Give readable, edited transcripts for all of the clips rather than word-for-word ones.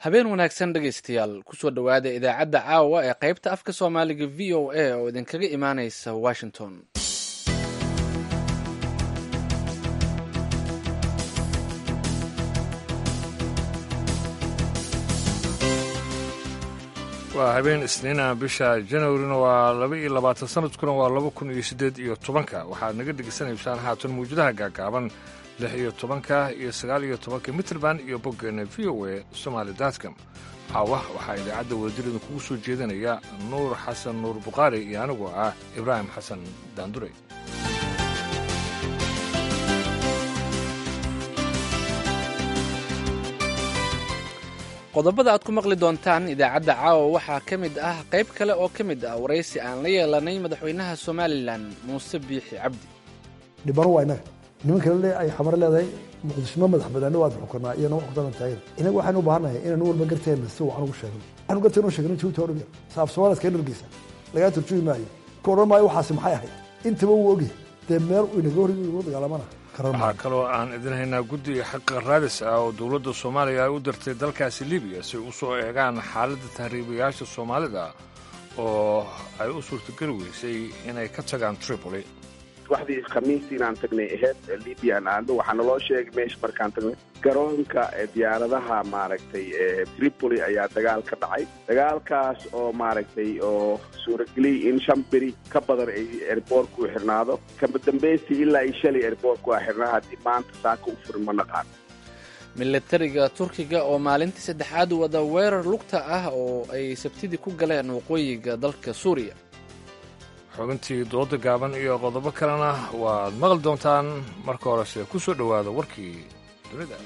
habeen wanaagsan dhegaystayaal kusoo dhowaada idaacadda caawa ee qaybta afka soomaaliga v o a oo idinkaga imaanaysa washington. waa habeen isniina bisha janwarina waa 22 sanadkuna waa 2018 waxaad naga dhegaysanaysaan haatan mawjadaha gaagaaban 16 iyo 19 mitrband iyo boggeena v o a somali.com. waxaa idaacadda wadajirida kugu soo jeedinaya nuur xasan nuur bukhaari iyo anigoo ah ibraahim xasan daandure. qodobada aad ku maqli doontaan idaacadda caawa waxaa ka mid ah qayb kale oo ka mid ah waraysi aan la yeelanay madaxweynaha somalilan muuse biixi cabdi. dhibano waa innaga nimanka ay xamar leedahay muqdishmo madax banaani waad xukunaa iyo nama xukunan taageer inaga waxaan u baahannahay inaan walba garteena si wacan ugu sheegno waxaan garteen oo sheegno jabuuti oo dhan saaf Soomaaliska energeysa laga turjumi maayo ka oran maayo waxaasi maxay ahayd intaba uu ogyahay dee meel uu inaga horiyo dagaalamana. waxaa kaloo aan idin haynaa guddi xaqa raadis ah oo dowladda soomaaliya ay u dirtay dalkaasi libiya si u soo eegaan xaaladda tahriibayaasha soomaalida oo ay u suurtageli weysay inay ka tagaan Tripoli. waxdii khamiistii inaan tagnay ahayd Libya aando waxaa naloo sheegay meesha markaan tagnay garoonka diyaaradaha maaragtay Tripoli ayaa dagaal ka dhacay dagaalkaas oo maaragtay oo suurageliyay in 5 beri ka badan ay airportku xirnaado kama dambeystii ilaa ay shalay airportku xirnaa haddii maanta saaka u furin ma naqaan. militariga turkiga oo maalintii saddexaad wada weerar lugta ah oo ay sabtidii ku galeen waqooyiga dalka suuriya. xubintii dooda gaaban iyo qodobo kalena waad maqli doontaan marka horese ku soo dhowaada warkii dunida.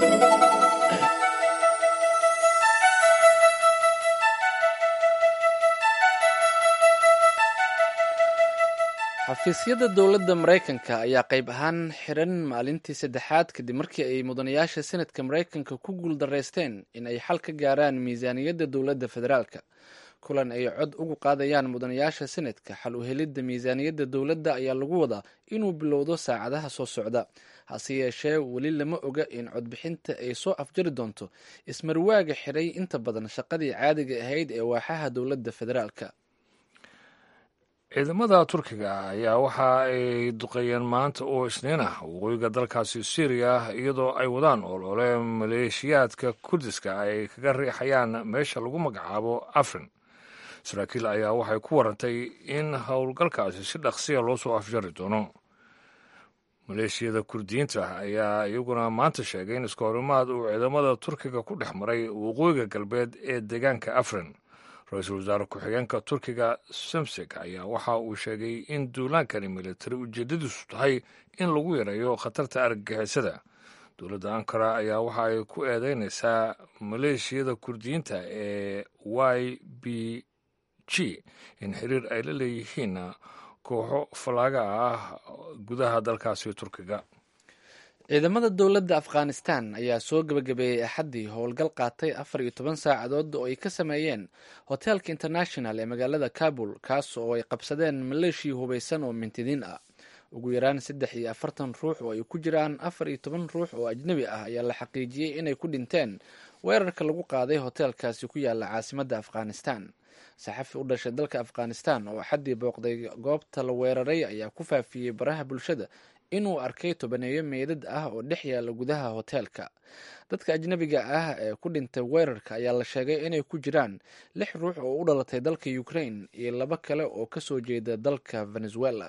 xafiisyada dowladda maraykanka ayaa qayb ahaan xiran maalintii saddexaad kadib markii ay mudanayaasha senadka maraykanka ku guuldaraysteen in ay xal ka gaaraan miisaaniyadda dowladda federaalka. kulan ay cod ugu qaadayaan mudanayaasha senadka xal u helidda miisaaniyadda dowladda ayaa lagu wadaa inuu bilowdo saacadaha soo socda. hase yeeshee weli lama oga in codbixinta ay soo afjari doonto ismarwaaga xiray inta badan shaqadii caadiga ahayd ee waaxaha dowladda federaalka. ciidamada turkiga ayaa waxa ay duqeeyeen maanta oo isniin ah waqooyiga dalkaasi syriya iyadoo ay wadaan olole maleeshiyaadka kurdiska ay kaga riixayaan meesha lagu magacaabo afrin. saraakiil ayaa waxay ku warantay in howlgalkaasi si dhaqsiya loo soo afjari doono. maleeshiyada kurdiyiinta ayaa iyaguna maanta sheegay in iskahorimaad uu ciidamada turkiga ku dhex maray waqooyiga galbeed ee deegaanka afrin. ra-iisul wasaare ku-xigeenka turkiga samsek ayaa waxa uu sheegay in duulaankani militari ujeedadiisu tahay in lagu yareeyo khatarta argagixisada. dowladda ankara ayaa waxa ay ku eedeynaysaa maleeshiyada kurdiyiinta ee y b g in xiriir ay la leeyihiin kooxo falaaga ah gudaha dalkaasi turkiga. ciidamada dowladda afghanistan ayaa soo gebagabeeyey axaddii howlgal qaatay 14 saacadood oo ay ka sameeyeen hotelka international ee magaalada kabul kaas oo ay qabsadeen maleeshiya hubaysan oo mintidiin ah. ugu yaraan 43 ruux oo ay ku jiraan 14 ruux oo ajnabi ah ayaa la xaqiijiyey inay ku dhinteen weerarka lagu qaaday hotelkaasi ku yaala caasimadda afghanistan. saxafi u dhashay dalka afghanistan oo axaddii booqday goobta la weeraray ayaa ku faafiyey baraha bulshada inuu arkay tobaneeyo meydad ah oo dhex yaala gudaha hoteelka. dadka ajnabiga ah ee ku dhintay weerarka ayaa la sheegay inay ku jiraan 6 ruux oo u dhalatay dalka Ukraine iyo 2 kale oo ka soo jeeda dalka Venezuela.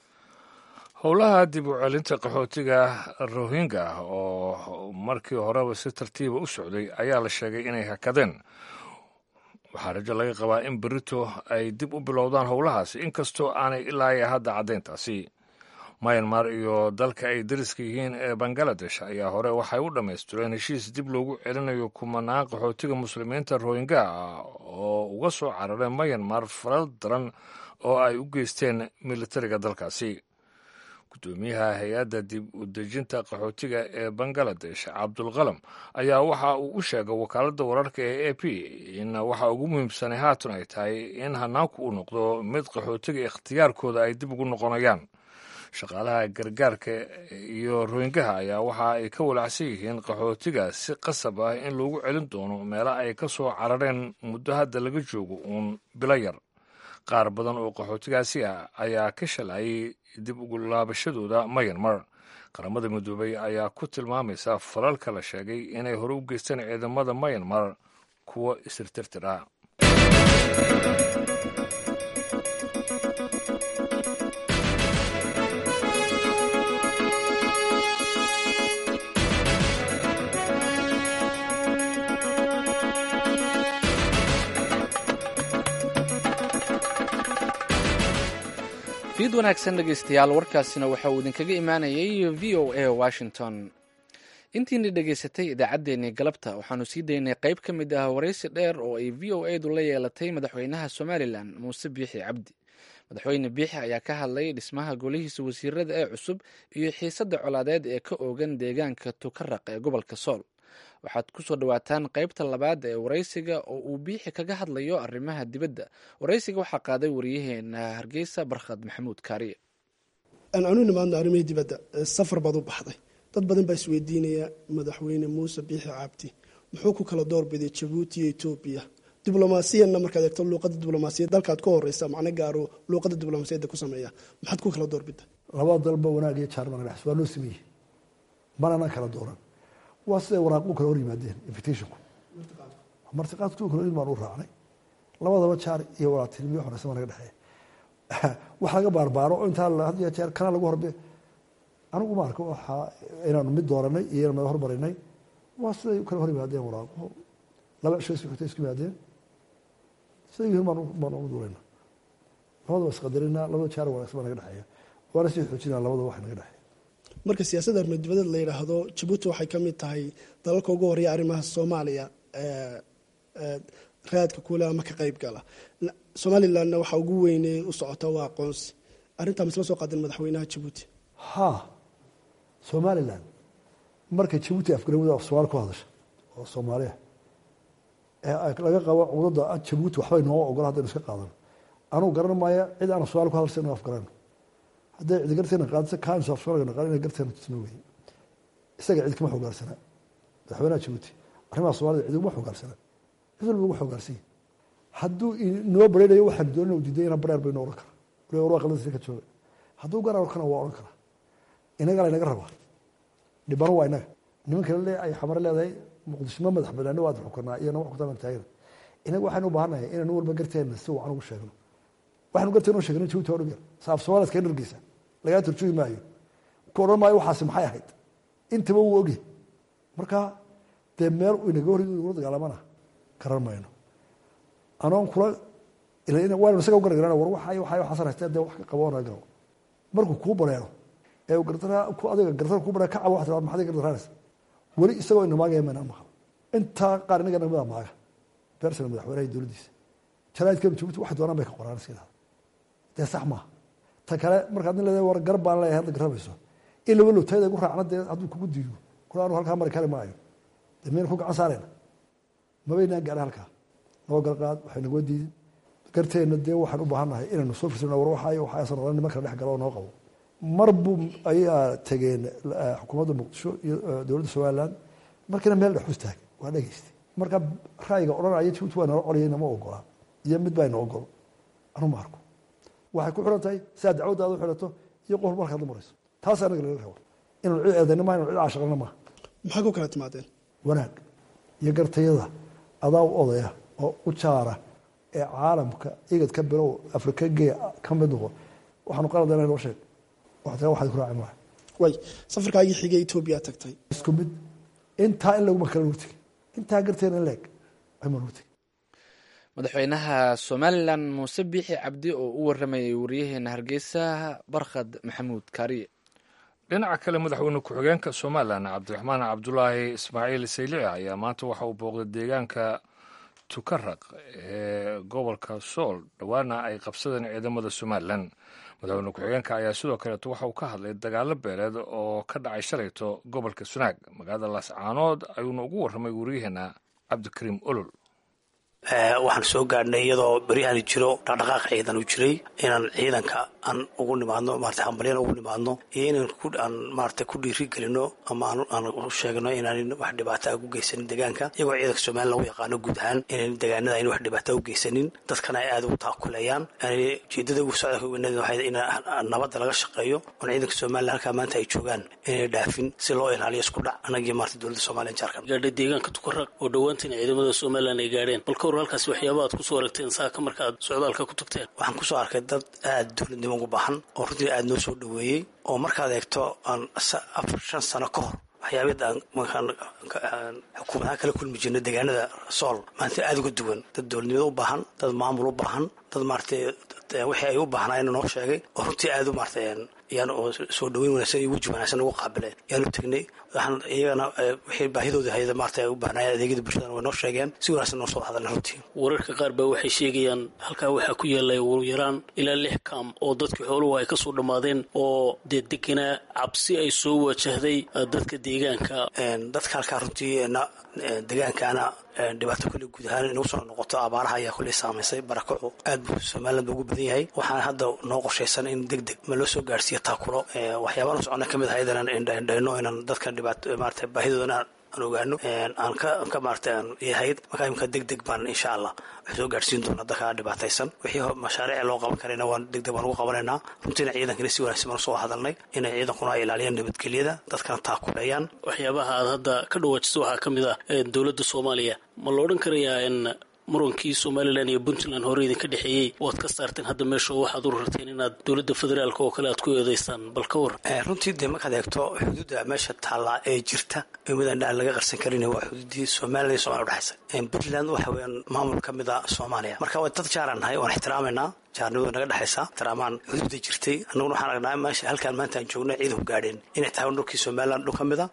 howlaha dib u celinta qaxootiga Rohingya oo markii horeba si tartiiba u socday ayaa la sheegay inay hakadeen. waxaa rajo laga qabaa in berito ay dib u bilowdaan howlahaasi inkastoo aanay ilaa iyo hadda caddayntaasi. myanmar iyo dalka ay dariska yihiin ee bangaladesh ayaa hore waxay u dhammaystireen heshiis dib loogu celinayo kumanaan qaxootiga muslimiinta rohingya ah oo uga soo carareen myanmar falal daran oo ay u geysteen militariga dalkaasi. gudoomiyaha hay-adda dib u dejinta qaxootiga ee bangaladesh cabdulqalam ayaa waxa uu u sheegay wakaaladda wararka ee a p in waxa ugu muhiimsanay haatan ay tahay in hanaanku uu noqdo mid qaxootiga ikhtiyaarkooda ay dib ugu noqonayaan. shaqaalaha gargaarka iyo rohingaha ayaa waxa ay ka walacsan yihiin qaxootiga si qasab ah in lagu celin doono meelo ay ka soo carareen muddo hadda laga joogo uun bilo yar. qaar badan oo qaxootigaasi ah ayaa ka shalayay dib ugu laabashadooda Myanmar. qaramada midoobay ayaa ku tilmaamaysa falalka la sheegay inay hore u geysteen ciidamada Myanmar kuwa isirtirtir ah. fiid wanaagsan dhegaystayaal, warkaasina waxa uu idinkaga imaanayay v o a washington. intiina dhegaysatay idaacaddeenii galabta waxaanu sii daynay qayb ka mid ah waraysi dheer oo ay v o edu la yeelatay madaxweynaha somalilan muuse biixi cabdi. madaxweyne biixi ayaa ka hadlay dhismaha golihiisa wasiirada ee cusub iyo xiisadda colaadeed ee ka oogan deegaanka tukaraq ee gobolka sool. waxaad ku soo dhawaataan qaybta labaad ee waraysiga oo uu biixi kaga hadlayo arrimaha dibadda. waraysiga waxaa qaaday wariyaheena hargeysa barkhad maxamuud kaariye. anu nimaadno arrimihii dibadda, safar baad u baxday. dad badan baa isweydiinaya madaxweyne muuse biixi cabdi muxuu ku kala doorbiday jabuuti iyo etoobiya. diblomaasiyanna markaad eegto luuqadda diblomaasiyadda dalkaad ku horeysa macno gaaro luuqadda diblomaasiyadda ku sameeya, maxaad ku kala doorbida? labada dalba wanaag iyo jaarman dhex waa loo sameeyey, manana kala dooran. waa siday waraaqu kala hor yimaadeen invitationku martiqaadku kala hor baan u raacnay. labadaba jaar iyo walaaltinimo horeysa naga dhexeeya. wax laga baarbaaro oo intaa had iyo jeer kana lagu horbe anigu ma arko waxa inaanu mid dooranay iyo inaan hormarinay. waa siday kala hor yimaadeen waraaqu laba shay isku yimaadeen siday yihiin baan ugu duulayna. labadaba isqadarina labada jaar wanaagsan naga dhexeeya, waana sii xoojinaa labada wax naga dhexeeya. marka siyaasadda arrimaha dibadda la yidhaahdo jabuuti waxay ka mid tahay dalalka ugu horeeya arrimaha soomaaliya raadka kuule ama ka qayb gala. somalilandna waxa ugu weyne u socota waa aqoonsi. arrintaa misla soo qaadeen madaxweynaha jabuuti? ha somaliland markay jabuuti afgarawada af soomaali ku hadasha oo soomaaliya laga qabo cudada jabuuti waxbay nooga ogola haddaynu iska qaadano. anugu garan maayo cid aan af soomaali ku hadalsa inu afgarano. hadday cid garteena qaadisa kaansu af soomaaliga naqaan inay garteena tusno wey. isaga cid kama xogaarsana madaxweynaha jabuuti arrimaha soomaalida cid uguma xogaarsana, cid walba ugu xogaarsan yahay. hadduu inoo baraynayo waxaan doonina u diiday inaan bareer baynu odhan kara waliba war waa qaldansi ka jooga. hadduu garan orkana waa odhan karaa. inaga laynaga rabaa dhibano waa inaga nimanka le ay xamar leedahay muqdisho ma madax banaani waad xukunaa iyo nama xukuntaan taagana. inaga waxaynu u baahannahay inaynu walba garteena si wacan ugu sheegno. waxaynu garteena u sheegna jabuuti odhan yar saaf soomaaliad kaga dhargeysa lagaa turjugi maayo, ku odhan maayo waxaasi maxay ahayd. intaba wuu ogyahay. marka dee meel inaga hor ula dagaalamana garan mayno. anoon kula waynu isaga u gargarana war waxaasan haystee dee wax ka qaboona garo. markuu kuu bareero ee adiga gartar kuu bareero ka cabo waxaad tiraa maxaad gartaraanaysa. weli isagoo ina maagaya maynaan maqal. intaa qaar inaga nagmada maaga beersana madaxweynaha dowladdiisa jaraa'idka jabuuti waxay doonaan bay ka qoraan iska yidhahda. dee sax maaha. ta kale markaad nin leedahay war gar baan leeyahay hadda garamayso in laba lowtayda igu raacna dee hadduu kugu diido kula anu halkaa mari kari maayo dee miyayna ku gacan saarayna mabaynaan gaadha halkaa noo galqaad waxay nagoo diidin garteenna dee waxaan u baahannahay inaynu soo firsano war waxaasan oran niman kala dhex galo oo noo qabo. mar buu ayaa tegeen xukuumadda muqdisho iyo dowladda somaliland markiina meel dhex istaagay waa dhegaystay. marka ra'yiga odhanaya jabuuti waa nala colayay nama ogolaa iyo mid baa ina ogol anu ma arko. waxay ku xiran tahay sidaa dacwaddaada u xidhato iyo qof markaad la marayso. taas anaga laga rabo. inanu cid eedayna maha inanu cid caashaqana maaha. maxaa ku kala timaadeen? wanaag iyo gartayada adaa u odaya oo u jaara ee caalamka igad ka bilow afrika gee ka mid noqo. waxaanu qaladana noo sheeg waxaad ku raaci maaha. way safarkaagii xigay etoobiya tagtay isku mid intaa in laguma kala nurtigi intaa garteena in leeg ayma nurtigi. madaxweynaha somalilan muuse biixi cabdi oo u waramayay wariyaheena hargeysa barkhad maxamuud kaariye. dhinaca kale madaxweyne ku-xigeenka somalilan cabdiraxmaan cabdulaahi ismaaciil saylici ayaa maanta waxa uu booqday deegaanka tukaraq ee gobolka sool dhowaana ay qabsadeen ciidamada somalilan. madaxweyne ku-xigeenka ayaa sidoo kaleeto waxa uu ka hadlay dagaalo beeleed oo ka dhacay shalayto gobolka sunaag magaalada laascaanood ayuuna ugu warramay wariyaheena cabdikariim olol. waxaan soo gaadhnay iyadoo beryahan jiro dhaqdhaqaaq ciidan uu jiray inaan ciidanka aan ugu nimaadno maarata hambalyan ugu nimaadno iyo inaan maarata ku dhiirigelino ama aan u sheegno inaan wax dhibaataa u geysanin deegaanka iyagoo ciidanka Soomaaliya lagu yaqaano guud ahaan in deegaanada ay wax dhibaataa u geysanin dadkana ay aad ugu taakulayaan jeedada ugu socda waxay in nabad laga shaqeeyo oo ciidanka Soomaaliya halka maanta ay joogaan inay dhaafin si loo ilaaliyo isku dhac anagii maarta dawladda Soomaaliya jarkan gaadhay deegaanka Tukaraq oo dhawaantiin ciidamada Soomaaliya ay gaadheen balka halkaas waxyaabaha aad ku soo aragteen saaka marka aad socdaalka ku tagteen waxaan ku soo arkay dad aad dawladnimo ugu baahan oo runtii aad noo soo dhaweeyay oo markaad eegto aan 4-5 sano ka hor waxyaabadan markaan xukuumadda kala kulmi jirnay deegaanada Sool maanta aad uga duwan dad dawladnimo u baahan dad maamul u baahan dad maartay wixii ay u baahnayeen noo sheegay oo runtii aad u maartay yaan oo soo dhaweyn wanaagsan iyo waji wanaagsan ugu qaabileen yaan u tagnay waxaan iyagana wixii baahidooda hay'ada maartay u baahnayeen adeegyada bulshada way noo sheegeen si wanaagsan noo soo hadalna runtii wararka qaar baa waxay sheegayaan halkaa waxaa ku yeelay ugu yaraan ilaa 6 kaam oo dadkii xooluhu ay ka soo dhamaadeen oo deegana cabsi ay soo wajahday dadka deegaanka dadka halkaa runtii deegaankana dhibaato kale guud ahaan inuu soo noqoto abaaraha ayaa kulli saameysay barakaco aad buu Soomaaliland ugu badan yahay waxaan hadda noo qorsheysan in degdeg ma loo soo gaarsiiyo taakulo waxyaabaha socona kamid ah hay'adahan indhayno inaan dadka dhibaato maartay baahidooda aan ogaano aan ka maartay yahay marka imka degdeg baan insha Allah wax soo gaarsiin doona dadka dhibaataysan wixii mashaariic loo qaban karayna waan degdeg baan ugu qabanayna runtiina ciidanka si wanaagsan soo hadalnay in ciidankuna ay ilaaliyaan nabadgelyada dadkana taakulayaan waxyaabaha aad hadda ka dhawaajiso waxa kamid ah dawladda Soomaaliya ma loo dhan karayaa in murankii Somaliland iyo Puntland hore idinka dhaxeeyay waad ka saarteen hadda meesha waxaad u rarteen inaad dawladda federaalka oo kale aad ku eedeystaan bal ka war runtii de markaad eegto xuduudda meesha taala ee jirta ee midaan laga qarsan karin waa xuduudii Soomaaliya iyo Soomaaliya u dhaxaysa Puntland waxa weeyaan maamul kamid ah Soomaaliya marka waa dad jaaranahay oo ixtiraamayna jaarnimada naga dhaxaysa ixtiraamaan xuduudda jirtay annaguna waxaan aragnaa meesha halkaan maanta aan joogno ciidan ku gaadheen inay tahay dhulkii Soomaaliland dhul kamid ah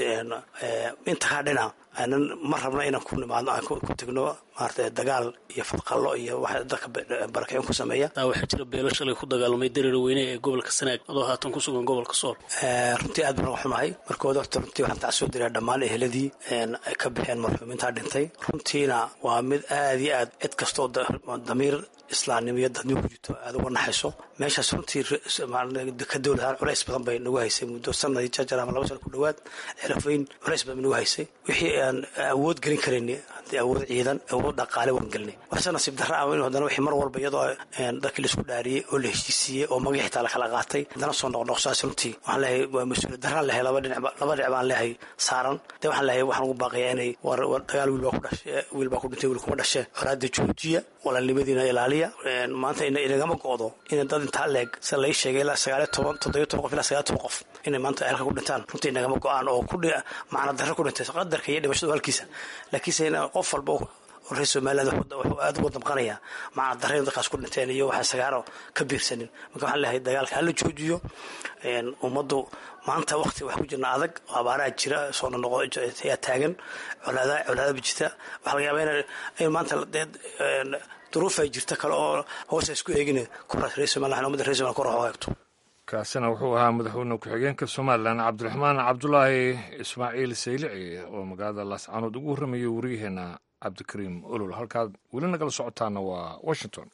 inta ka dhina aanan ma rabna inaan ku nimaadno aan ku tagno maartay dagaal iyo fadqallo iyo waxa dadka barakayn ku sameeya waxa jira beelo shalay ku dagaalamay dareere weyne ee gobolka Sanaag adoo haatan ku sugan gobolka Sool runtii aad baan u xumahay markooda runtii waxaan taasoo diray dhammaan eheladii ay ka bixeen marxuuminta dhintay runtiina waa mid aad iyo aad cid kastoo damiir islaamnimada dadnimo ku jirto aad uga naxayso meeshaas runtii ka dawladda culays badan bay nagu haysay muddo sanadii jajar ama 2 sano ku dhawaad xilafeyn culays badan nagu haysay wixii aan awood gelin karin awood ciidan awood dhaqaale waan gelnay waxaan nasiib darro ah in hadana wixii mar walba iyadoo dadkii la isku dhaariyay oo la heshiisiyay oo magaciisa la kala qaatay hadana soo noqnoqsaas runtii waxaan leeyahay waa mas'uuliyad darro la helay laba dhinac baan leeyahay saaran waxaan leeyahay waxaan ugu baaqayaa inay war dagaal wiil baa ku dhintay wiil kuma dhashay xaraada joojiya walaalnimadiina ilaaliya maanta inagama go'do in dad inta leeg sida la sheegay ilaa 17 qof ilaa 19 qof inay maanta halka ku dhintaan runtii inagama go'aan oo ku macna darro ku dhintay qadarka iyo dhimashada halkiisa laakiin qof walba reer Soomaaliland wuxuu aad ugu damqanaya macna darreen dadkaas ku dhinteen iyo waxa sagaaro ka biirsanin marka waxaan leeyahay dagaalka hal joojiyo ummaddu maanta waqti wax ku jirna adag abaaraha jira soo noqo taagan colaada bijita waxa laga yaabaa in maanta duruuf ay jirta kale oo hoos isku eegina kooxda reer Soomaaliland ummadda reer Soomaaliland kor u eegto kaasina wuxuu ahaa madaxweyne ku-xigeenka Somaliland Cabdiraxmaan Cabdullaahi Ismaaciil Saylici oo magaalada Laascaanood ugu warramayay wariyaheena Cabdikariim Olol halkaad weli nagala socotaana waa Washington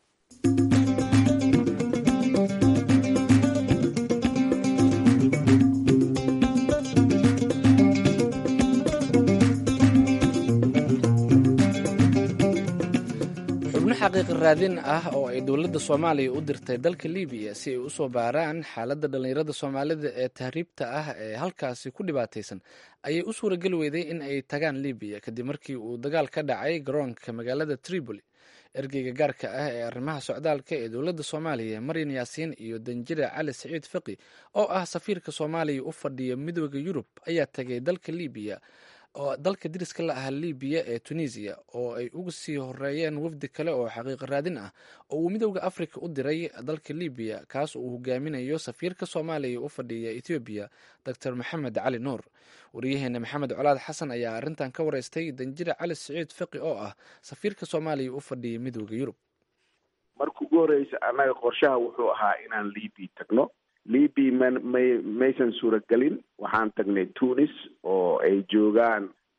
xaqiiqi raadin ah oo ay dowladda Soomaaliya u dirtay dalka Liibiya si ay u soo baaraan xaaladda dhalinyarada Soomaalida ee tahriibta ah ee halkaasi ku dhibaataysan ayay u suuragali weyday in ay tagaan Liibiya kadib markii uu dagaal ka dhacay garoonka magaalada Tripoli ergeyga gaarka ah ee arrimaha socdaalka ee dowladda Soomaaliya Maryan Yaasiin iyo Danjire Cali Saciid Faqi oo ah safiirka Soomaaliya u fadhiya midowga Yurub ayaa tagay dalka Liibiya oo dalka diriska la ah Liibiya ee Tunisia oo ay uga sii horeeyeen wafdi kale oo xaqiiqi raadin ah oo uu midowga Afrika u diray dalka Liibiya kaas oo hogaaminayo safiirka Soomaaliya u fadhiya Ethiopia Dr. Maxamed Cali Nuur wariyaheena Maxamed Colaad Xasan ayaa arrintan ka wareystay Danjire Cali Saciid Faqi oo ah safiirka Soomaaliya u fadhiya midowga Yurub markii ugu horreysay anaga qorshaha wuxuu ahaa inaan Liibiya tagno Liibiya maysan suuragelin waxaan tagnay Tunis oo ay joogaan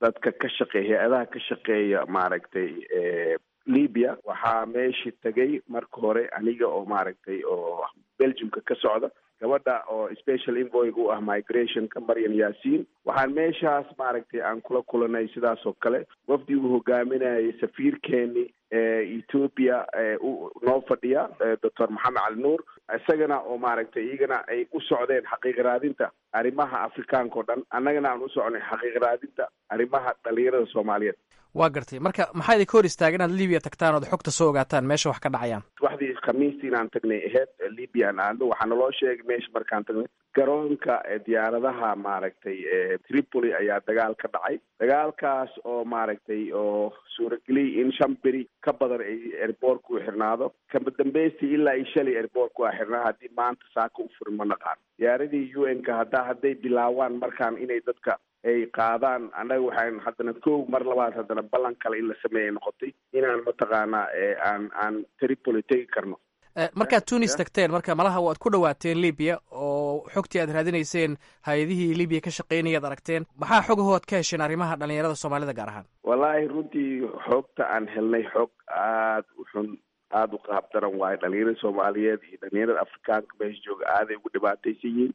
dadka ka shaqeeya hay-adaha ka shaqeeya maaragtay libya waxaa meeshii tegay marka hore aniga oo maaragtay oo belgiumka ka socda gabadha oo special envoy u ah migrationka Maryam Yaasiin waxaan meeshaas maaragtay aan kula kulanay sidaas oo kale wafdi uu hogaaminayay safiirkeeni Ethiopia noo fadhiya Dr. Maxamed Ali Nuur isagana oo maaragtay iyagana ay u socdeen xaqiiq raadinta arrimaha Afrikaanka oo dhan annagana aan u soconay xaqiiq raadinta arrimaha dhalinyarada Soomaaliyeed. waa gartay marka maxaa idin ka hor istaaga inaad Libiya tagtaan ood xogta soo ogaataan meesha wax ka dhacayaan? waxdii khamiistii inaan tagnay ahayd Libiya aan waxaa naloo sheegay meesha markaan tagnay garoonka diyaaradaha maaragtay Tripoli ayaa dagaal ka dhacay dagaalkaas oo maaragtay oo suurageliyay in 5 beri ka badan ay airportku xirnaado kama dambeystii ilaa ay shalay airportku xirnaa haddii maanta saaka u furin ma naqaan diyaaradii UN-ka hadday bilaawaan markaan inay dadka ay qaadaan annaga waxaan haddana mar labaad haddana ballan kale in la sameeyay noqotay inaan mataqaanaa aan Tripoli tegi karno. markaad Tunis tagteen marka malaha waad ku dhawaateen Libiya oo xogtii aad raadinayseen hay-adihii Libiya ka shaqeynayaad aragteen maxaa xogahood ka hesheen arrimaha dhalinyarada Soomaalida gaar ahaan? wallaahi runtii xogta aan helnay xog aad u xun aad u qaab daran waayo dhalinyarada Soomaaliyeed iyo dhalinyarada Afrikaanka meesha jooga aaday ugu dhibaataysan yihiin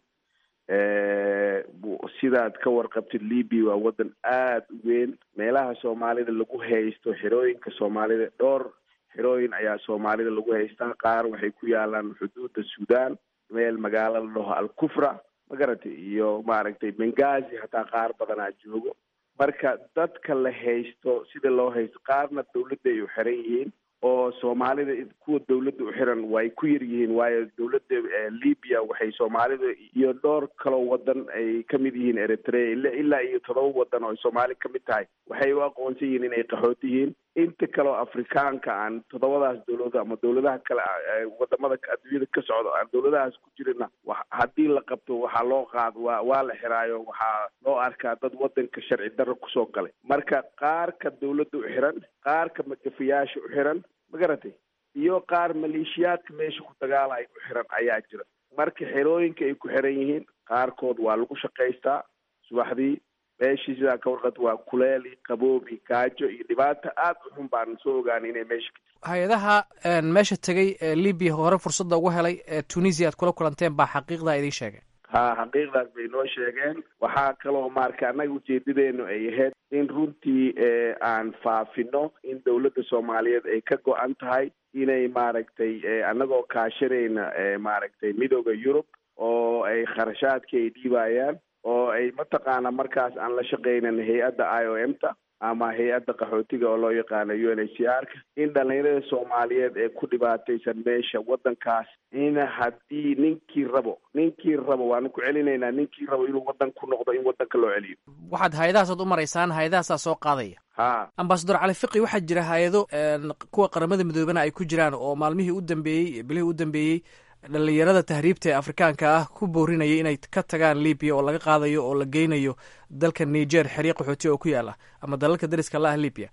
sidaad ka warqabtid Libiya waa wadan aad u weyn meelaha Soomaalida lagu haysto xerooyinka Soomaalida dhowr xerooyin ayaa Soomaalida lagu haystaa qaar waxay ku yaalaan xuduudda Suudaan meel magaalo la dhaho Al-Kufra ma garatay iyo maaragtay Benghazi hataa qaar badanaa joogo marka dadka la haysto sida loo haysto qaarna dawladda ay u xiran yihiin oo Soomaalida kuwa dawladda u xiran way ku yar yihiin waayo dawladda Libiya waxay Soomaalida iyo dhowr kale wadan ay ka mid yihiin Eritrea ilaa iyo 7 wadan oo Soomaali ka mid tahay waxay u aqoonsan yihiin inay qaxooti yihiin inta kale oo Afrikaanka aan 7daas dawlad ama dawladaha kale wadamada adduunyada ka socdo aan dawladahaas ku jirina haddii la qabto waxaa loo qaad waa la xiraayo waxaa loo arkaa dad wadanka sharci darro kusoo galay marka qaarka dawladda u xiran qaarka magafayaasha u xiran ma garatay iyo qaar maleeshiyaadka meesha ku dagaalaya u xiran ayaa jira marka xerooyinka ay ku xiran yihiin qaarkood waa lagu shaqaystaa subaxdii meeshii sidaa ka warqad waa kuleeli qaboobi gaajo iyo dhibaato aad u xun baan soo ogaanay inay meesha ka jirto hay-adaha meesha tegay Libiya hore fursadda ugu helay Tunisia aad kula kulanteen baa xaqiiqda idin sheegay xaqiiqdaas bay noo sheegeen waxaa kaloo marka annaga ujeedadeenu ay ahayd in runtii aan faafino in dawladda Soomaaliyeed ay ka go-an tahay inay maaragtay annagoo kaashanayna maaragtay midooda Yurub oo ay kharashaadka ay dhiibayaan oo ay mataqaana markaas aan la shaqeynan hay-adda IOM-ta ama hay-adda qaxootiga oo loo yaqaano UNHCR-ka in dhalinyarada Soomaaliyeed ee ku dhibaataysan meesha wadankaas in haddii ninkii rabo waanu ku celinaynaa ninkii rabo inuu wadan ku noqdo in wadanka loo celiyo waxaad hay-adahaasood u maraysaan hay-adahaasaa soo qaadaya ambasador cali fiqi waxaa jira hay-ado kuwa qaramada midoobana ay ku jiraan oo bilihii u dambeeyey dhalinyarada tahriibta ee Afrikaanka ah ku boorinayay inay ka tagaan Libiya oo laga qaadayo oo la geynayo dalka Niger xiriiq qaxooti oo ku yaala ama dalalka dariska la ah Libiya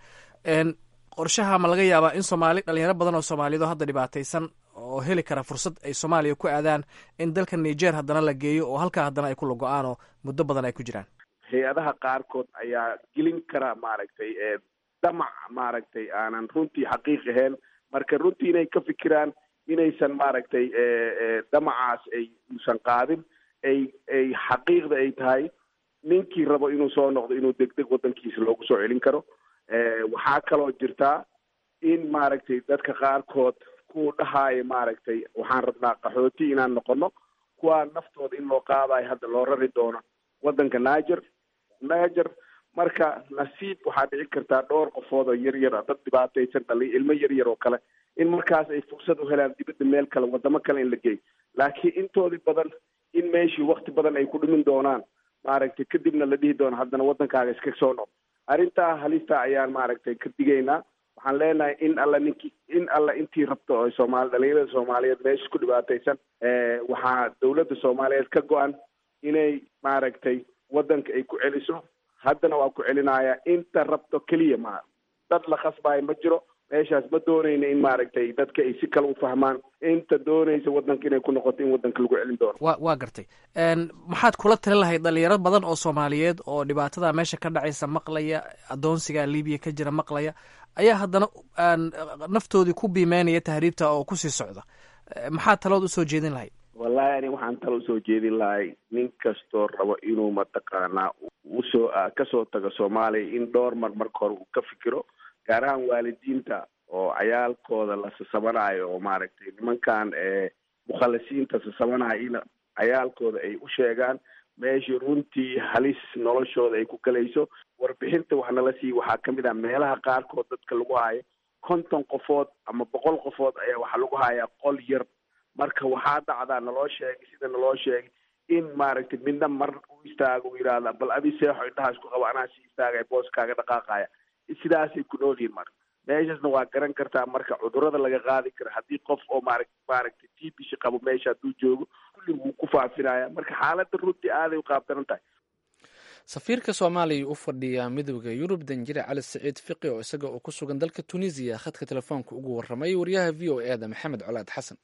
qorshaha ma laga yaabaa in dhalinyaro badan oo Soomaaliyeed hadda dhibaataysan oo heli kara fursad ay Soomaaliya ku aadaan in dalka Niger haddana la geeyo oo halka haddana ay ku lago'aan oo muddo badan ay ku jiraan hay-adaha qaarkood ayaa gelin kara maaragtay damac maaragtay aanan runtii xaqiiq ahayn marka runtii inay ka fikiraan inaysan maaragtay damacaas ay usan qaadin ay xaqiiqda ay tahay ninkii rabo inuu soo noqdo inuu degdeg wadankiisa loogu soo celin karo waxaa kaloo jirtaa in maaragtay dadka qaarkood ku dhahaayo maaragtay waxaan rabnaa qaxooti inaan noqono kuwaa naftooda in loo qaadayo hadda loo rari doono wadanka Niger marka nasiib waxaa dhici kartaa dhowr qofood oo yaryar dad dhibaataysan ilmo yaryar oo kale in markaas ay fursad u helaan dibadda meel kale wadamo kale in la geeyo laakiin intoodii badan in meeshii wakti badan ay ku dhimin doonaan maaragtay kadibna la dhihi doono haddana wadankaaga iska soo noqo arrintaa halista ayaan maaragtay ka digaynaa waxaan leenahay in alla intii rabto oo dhalinyarada Soomaaliyeed meesha ku dhibaataysan waxaa dawladda Soomaaliyeed ka go-an inay maaragtay wadanka ay ku celiso haddana waa ku celinaya inta rabto keliya ma dad la khasbayo ma jiro meeshaas ma doonayna in maaragtay dadka ay si kale u fahmaan inta doonaysa waddanka inay ku noqoto in waddanka lagu celin doono. waa gartay. maxaad kula tali lahayd dhalinyaro badan oo soomaaliyeed oo dhibaatada meesha ka dhacaysa maqlaya, adoonsiga libiya ka jira maqlaya, ayaa haddana naftoodii ku biimeynaya tahriibta oo kusii socda, maxaad talood usoo jeedin lahayd? wallahi ani waxaan talo usoo jeedin lahay nin kastoo rabo inuu mataqaanaa usoo kasoo tago soomaaliya in dhowr mar marka hore uu ka fikiro, gaar ahaan waalidiinta oo cayaalkooda la sasamanayo oo maaragtay nimankan mukhalisiinta sasamanayo in cayaalkooda ay u sheegaan meeshii runtii halis noloshooda ay ku galayso. warbixinta wax nala siiy waxaa kamid ah meelaha qaarkood dadka lagu hayo 50 qofood ama 100 qofood ayaa waxaa lagu hayaa qol yar. marka waxaa dhacdaa naloo sheegay sida naloo sheegay in maaragtay midna mar u istaago u yidhaahda bal adi seexo indhahaas ku qaba anaa si istaagaya booskaaga dhaqaaqaya, sidaasay ku nool yihin. marka meeshaasna waa garan kartaa marka cudurada laga qaadi kara haddii qof oo maaragtay tbc qabo meesha hadduu joogo kulli wuu ku faafinaya. marka xaaladda runtii aaday u qaabdaran tahay. safiirka soomaaliya u fadhiya midowda yurub danjire cali saciid fiqi oo isaga oo ku sugan dalka tunisiya khadka telefoonka ugu warramay wariyaha v o e da maxamed colaad xasan.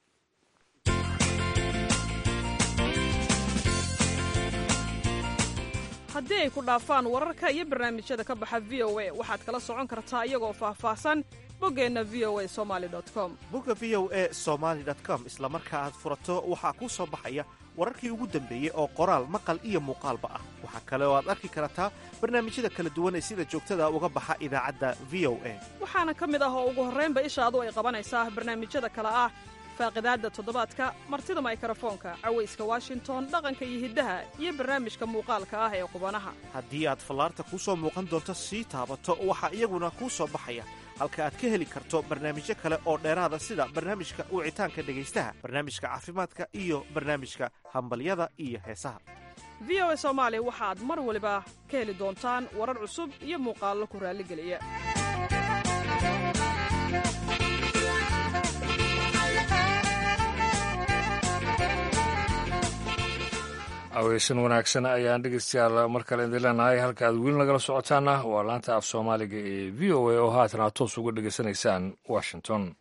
haddii ay ku dhaafaan wararka iyo barnaamijyada ka baxa v o a waxaad kala socon kartaa iyagoo faahfaahsan boggeenna v o a somaali.com. bogga v o a somaali.com isla marka aad furato waxaa kuu soo baxaya wararkii ugu dambeeyey oo qoraal maqal iyo muuqaalba ah. waxaa kale oo aad arki kartaa barnaamijyada kala duwan ee sida joogtada uga baxa idaacadda v o a. waxaana ka mid ah oo ugu horraynba ishaadu ay qabanaysaa barnaamijyada kale ah faaqidaadda toddobaadka, martida mikrofoonka, cawayska washington, dhaqanka iyo hiddaha, iyo barnaamijka muuqaalka ah ee qubanaha. haddii aad fallaarta kuu soo muuqan doonto sii taabato waxaa iyaguna kuu soo baxaya halka aad ka heli karto barnaamijyo kale oo dheeraada sida barnaamijka wicitaanka dhegaystaha, barnaamijka caafimaadka iyo barnaamijka hambalyada iyo heesaha. v o a soomaali waxaad mar waliba ka heli doontaan warar cusub iyo muuqaallo ku raalligeliya. aweysan wanaagsan ayaan dhegeystayaal mar kale idin leenahay. halka aad weli nagala socotaana waa laanta af soomaaliga ee v o a oo haatan aad toos uga dhegeysanaysaan washington.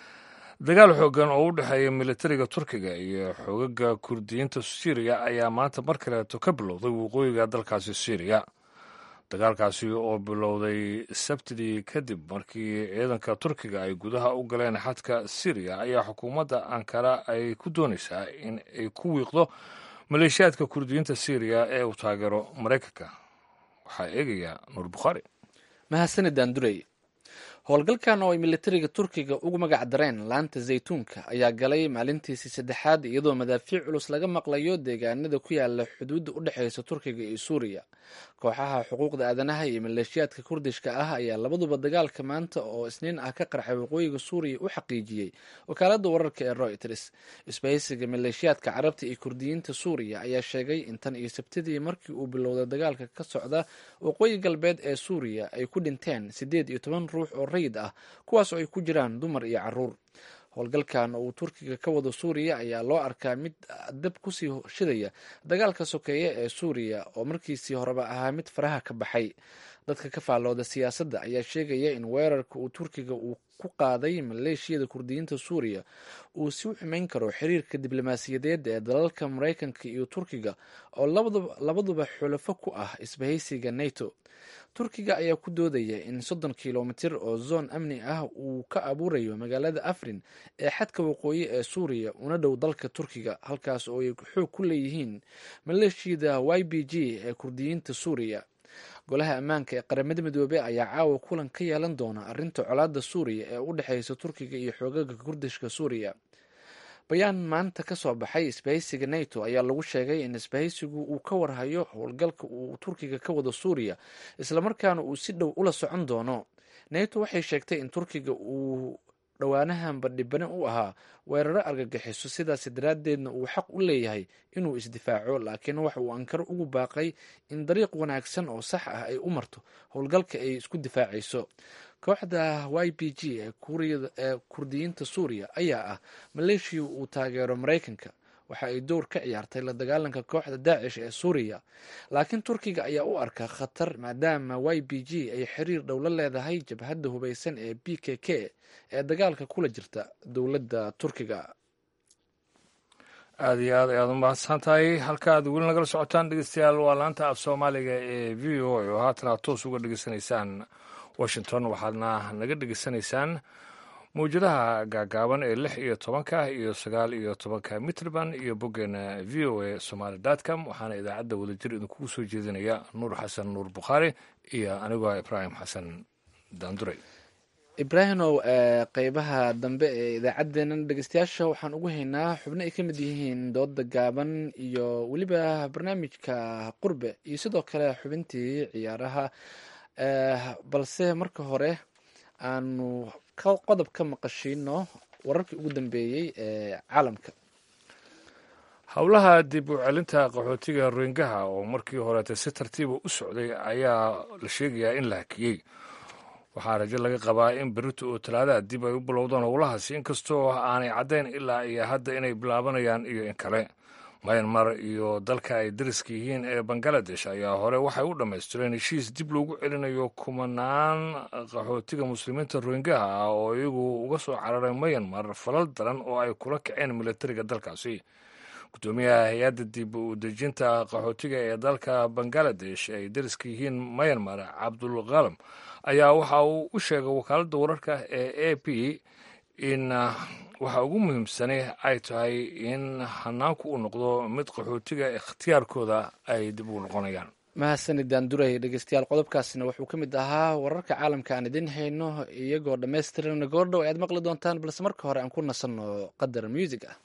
dagaal xoogan oo u dhexeeya militariga turkiga iyo xoogaga kurdiyiinta syriya ayaa maanta mar kaleeto ka bilowday waqooyiga dalkaasi syriya. dagaalkaasi oo bilowday sabtidii kadib markii ciidanka turkiga ay gudaha u galeen xadka syriya ayaa xukuumadda ankara ay ku doonaysaa in ay ku wiiqdo maleeshiyaadka kurdiyiinta syriya ee uu taageero maraykanka. waxaa eegaya nuur bukhaari. mahadsanidaan durey. howlgalkan oo ay militariga turkiga ugu magac dareen laanta zaytuunka ayaa galay maalintiisii saddexaad iyadoo madaafiic culus laga maqlayo deegaanada ku yaala xuduudda u dhexeysa turkiga iyo suuriya. kooxaha xuquuqda aadanaha iyo maleeshiyaadka kurdishka ah ayaa labaduba dagaalka maanta oo isniin ah ka qarxay waqooyiga suuriya u xaqiijiyey wakaaladda wararka ee Reuters. isbahaysiga maleeshiyaadka carabta iyo kurdiyiinta suuriya ayaa sheegay in tan iyo sabtidii markii uu bilowday dagaalka ka socda waqooyi galbeed ee suuriya ay ku dhinteen 18 ruux oo rayid ah, kuwaas oo ay ku jiraan dumar iyo caruur. howlgalkan oo uu turkiga ka wado suuriya ayaa loo arkaa mid dab kusii shidaya dagaalka sokeeye ee suuriya oo markiisii horeba ahaa mid faraha ka baxay. dadka ka faallooda siyaasadda ayaa sheegaya in weerarka uu turkiga uu ku qaaday maleeshiyada kurdiyiinta suuriya uu sii xumeyn karo xiriirka diblomaasiyadeed ee dalalka maraykanka iyo turkiga oo labaduba xulafo ku ah isbahaysiga nato. turkiga ayaa ku doodaya in 30 kilomitir oo zoon amni ah uu ka abuurayo magaalada afrin ee xadka waqooyi ee suuriya una dhow dalka turkiga, halkaas oo ay xoog ku leeyihiin maleeshiyada YPG ee kurdiyiinta suuriya. golaha ammaanka ee qaramada midoobey ayaa caawa kulan ka yeelan doona arrinta colaadda suuriya ee u dhexeysa turkiga iyo xoogaga kurdishka suuriya. bayaan maanta ka soo baxay isbahaysiga nato ayaa lagu sheegay in isbahaysigu uu ka warhayo howlgalka uu turkiga ka wado suuriya islamarkaana uu si dhow ula socon doono. nato waxay sheegtay in turkiga uu dhowaanahanba dhibane u ahaa weeraro argagixiso, sidaas daraaddeedna uu xaq u leeyahay inuu isdifaaco, laakiin waxa uu ankaro ugu baaqay in dariiq wanaagsan oo sax ah ay u marto howlgalka ay isku difaacayso. kooxda YPG ee kurdiyiinta suuriya ayaa ah maleeshiya uu taageero maraykanka, waxa ay dowr ka ciyaartay la dagaalanka kooxda daacish ee suuriya, laakiin turkiga ayaa u arka khatar maadaama y b g ay xiriir dhow la leedahay jabhadda hubeysan ee b k k ee dagaalka kula jirta dowladda turkiga. aada iyo aad ayaad u mahadsan tahay. halka aad weli nagala socotaan dhegeystayaal waa laanta af soomaaliga ee v o a oo haatan aad toos uga dhegeysanaysaan washington. waxaadna naga dhegeysanaysaan mawjadaha gaagaaban ee 16 iyo 19 mitrban iyo boggeena v o a somaly.com. waxaana idaacadda wadajir idinkugu soo jeedinaya nuur xasan nuur bukhaari iyo anigoo ibraahim xasan daanduray. ibraahimow, qeybaha dambe ee idaacaddeenan dhegeystayaasha waxaan ugu haynaa xubno ay ka mid yihiin dooda gaaban iyo weliba barnaamijka qurbe iyo sidoo kale xubintii ciyaaraha, balse marka hore aanu qodob ka maqashiino wararkii ugu dambeeyey ee caalamka. howlaha dib u celinta qaxootiga rohingaha oo markii horeeta si tartiiba u socday ayaa la sheegayaa in la hakiyey. waxaa rajo laga qabaa in berito oo talaadaha dib ay u bilowdaan howlahaasi, inkastoo aanay caddayn ilaa iyo hadda inay bilaabanayaan iyo in kale. myanmar iyo dalka ay dariska yihiin ee bangaladesh ayaa hore waxay u dhammaystireen heshiis dib loogu celinayo kumanaan qaxootiga muslimiinta rohingaha ah oo iyagu uga soo cararay myanmar falal daran oo ay kula kaceen militariga dalkaasi. gudoomiyaha hay-adda dib u dejinta qaxootiga ee dalka bangaladesh ay dariska yihiin myanmar cabdulqalam ayaa waxa uu u sheegay wakaaladda wararka ee a p in waxa ugu muhiimsani ay tahay in hanaanku uu noqdo mid qaxootiga ikhtiyaarkooda ay dib ugu noqonayaan. mahadsanid daanduray. dhegeystayaal, qodobkaasina wuxuu ka mid ahaa wararka caalamka aan idin hayno iyagoo dhammaystiran goordhow ayaad maqli doontaan, balse marka hore aan ku nasanno qadar muusig ah.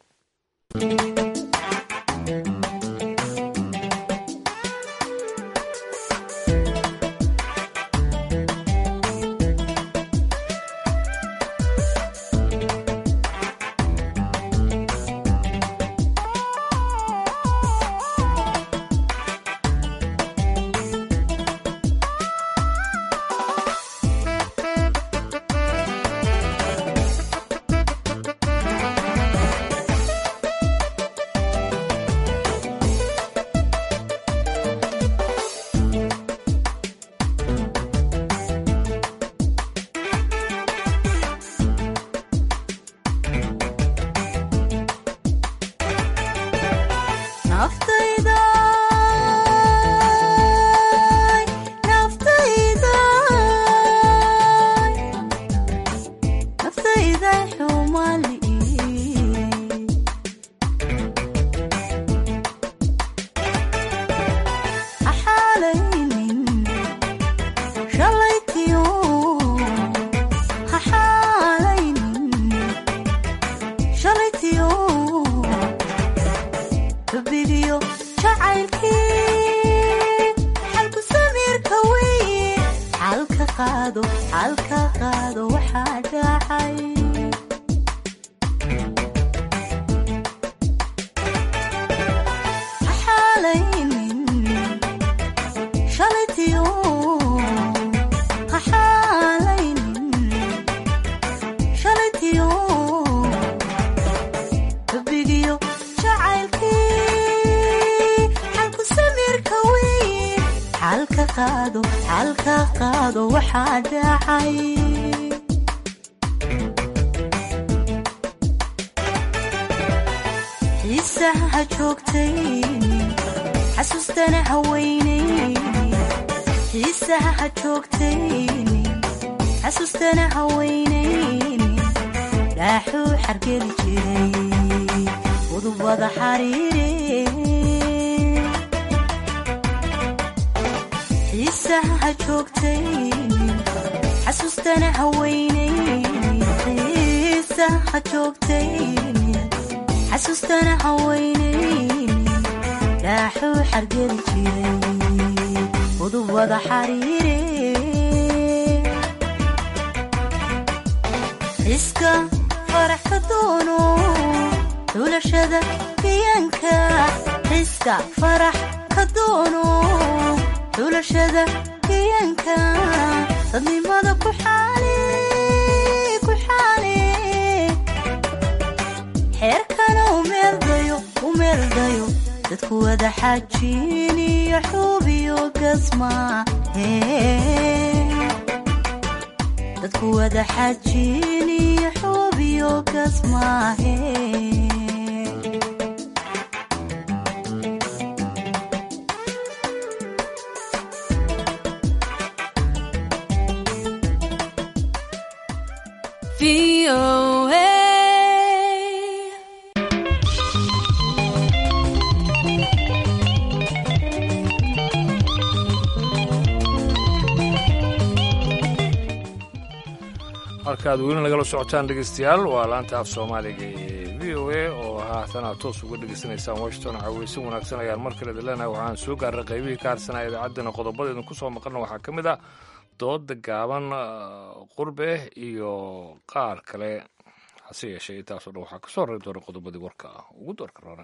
xeerkana u meeldayo dadku wada xajiiniyo xuubiyo gasmaahe dadku wada xajiiniyo xuubiyo gasmaahe markaad weli nagala socotaan dhegeystayaal waa laanta af soomaaliga ee v o a oo haatana toos uga dhegeysanaysaan washington caweysin wanaagsan ayaan mar kale dileenahay waxaan soo gaarray qaybihii ka harsanaya idaacaddana qodobadeedna ku soo maqalna waxaa ka mid ah dooda gaaban qurbe iyo qaar kale hase yeeshee intaasoo dhan waxaa kasoo reeb doona qodobadii warka ugu doorka roona.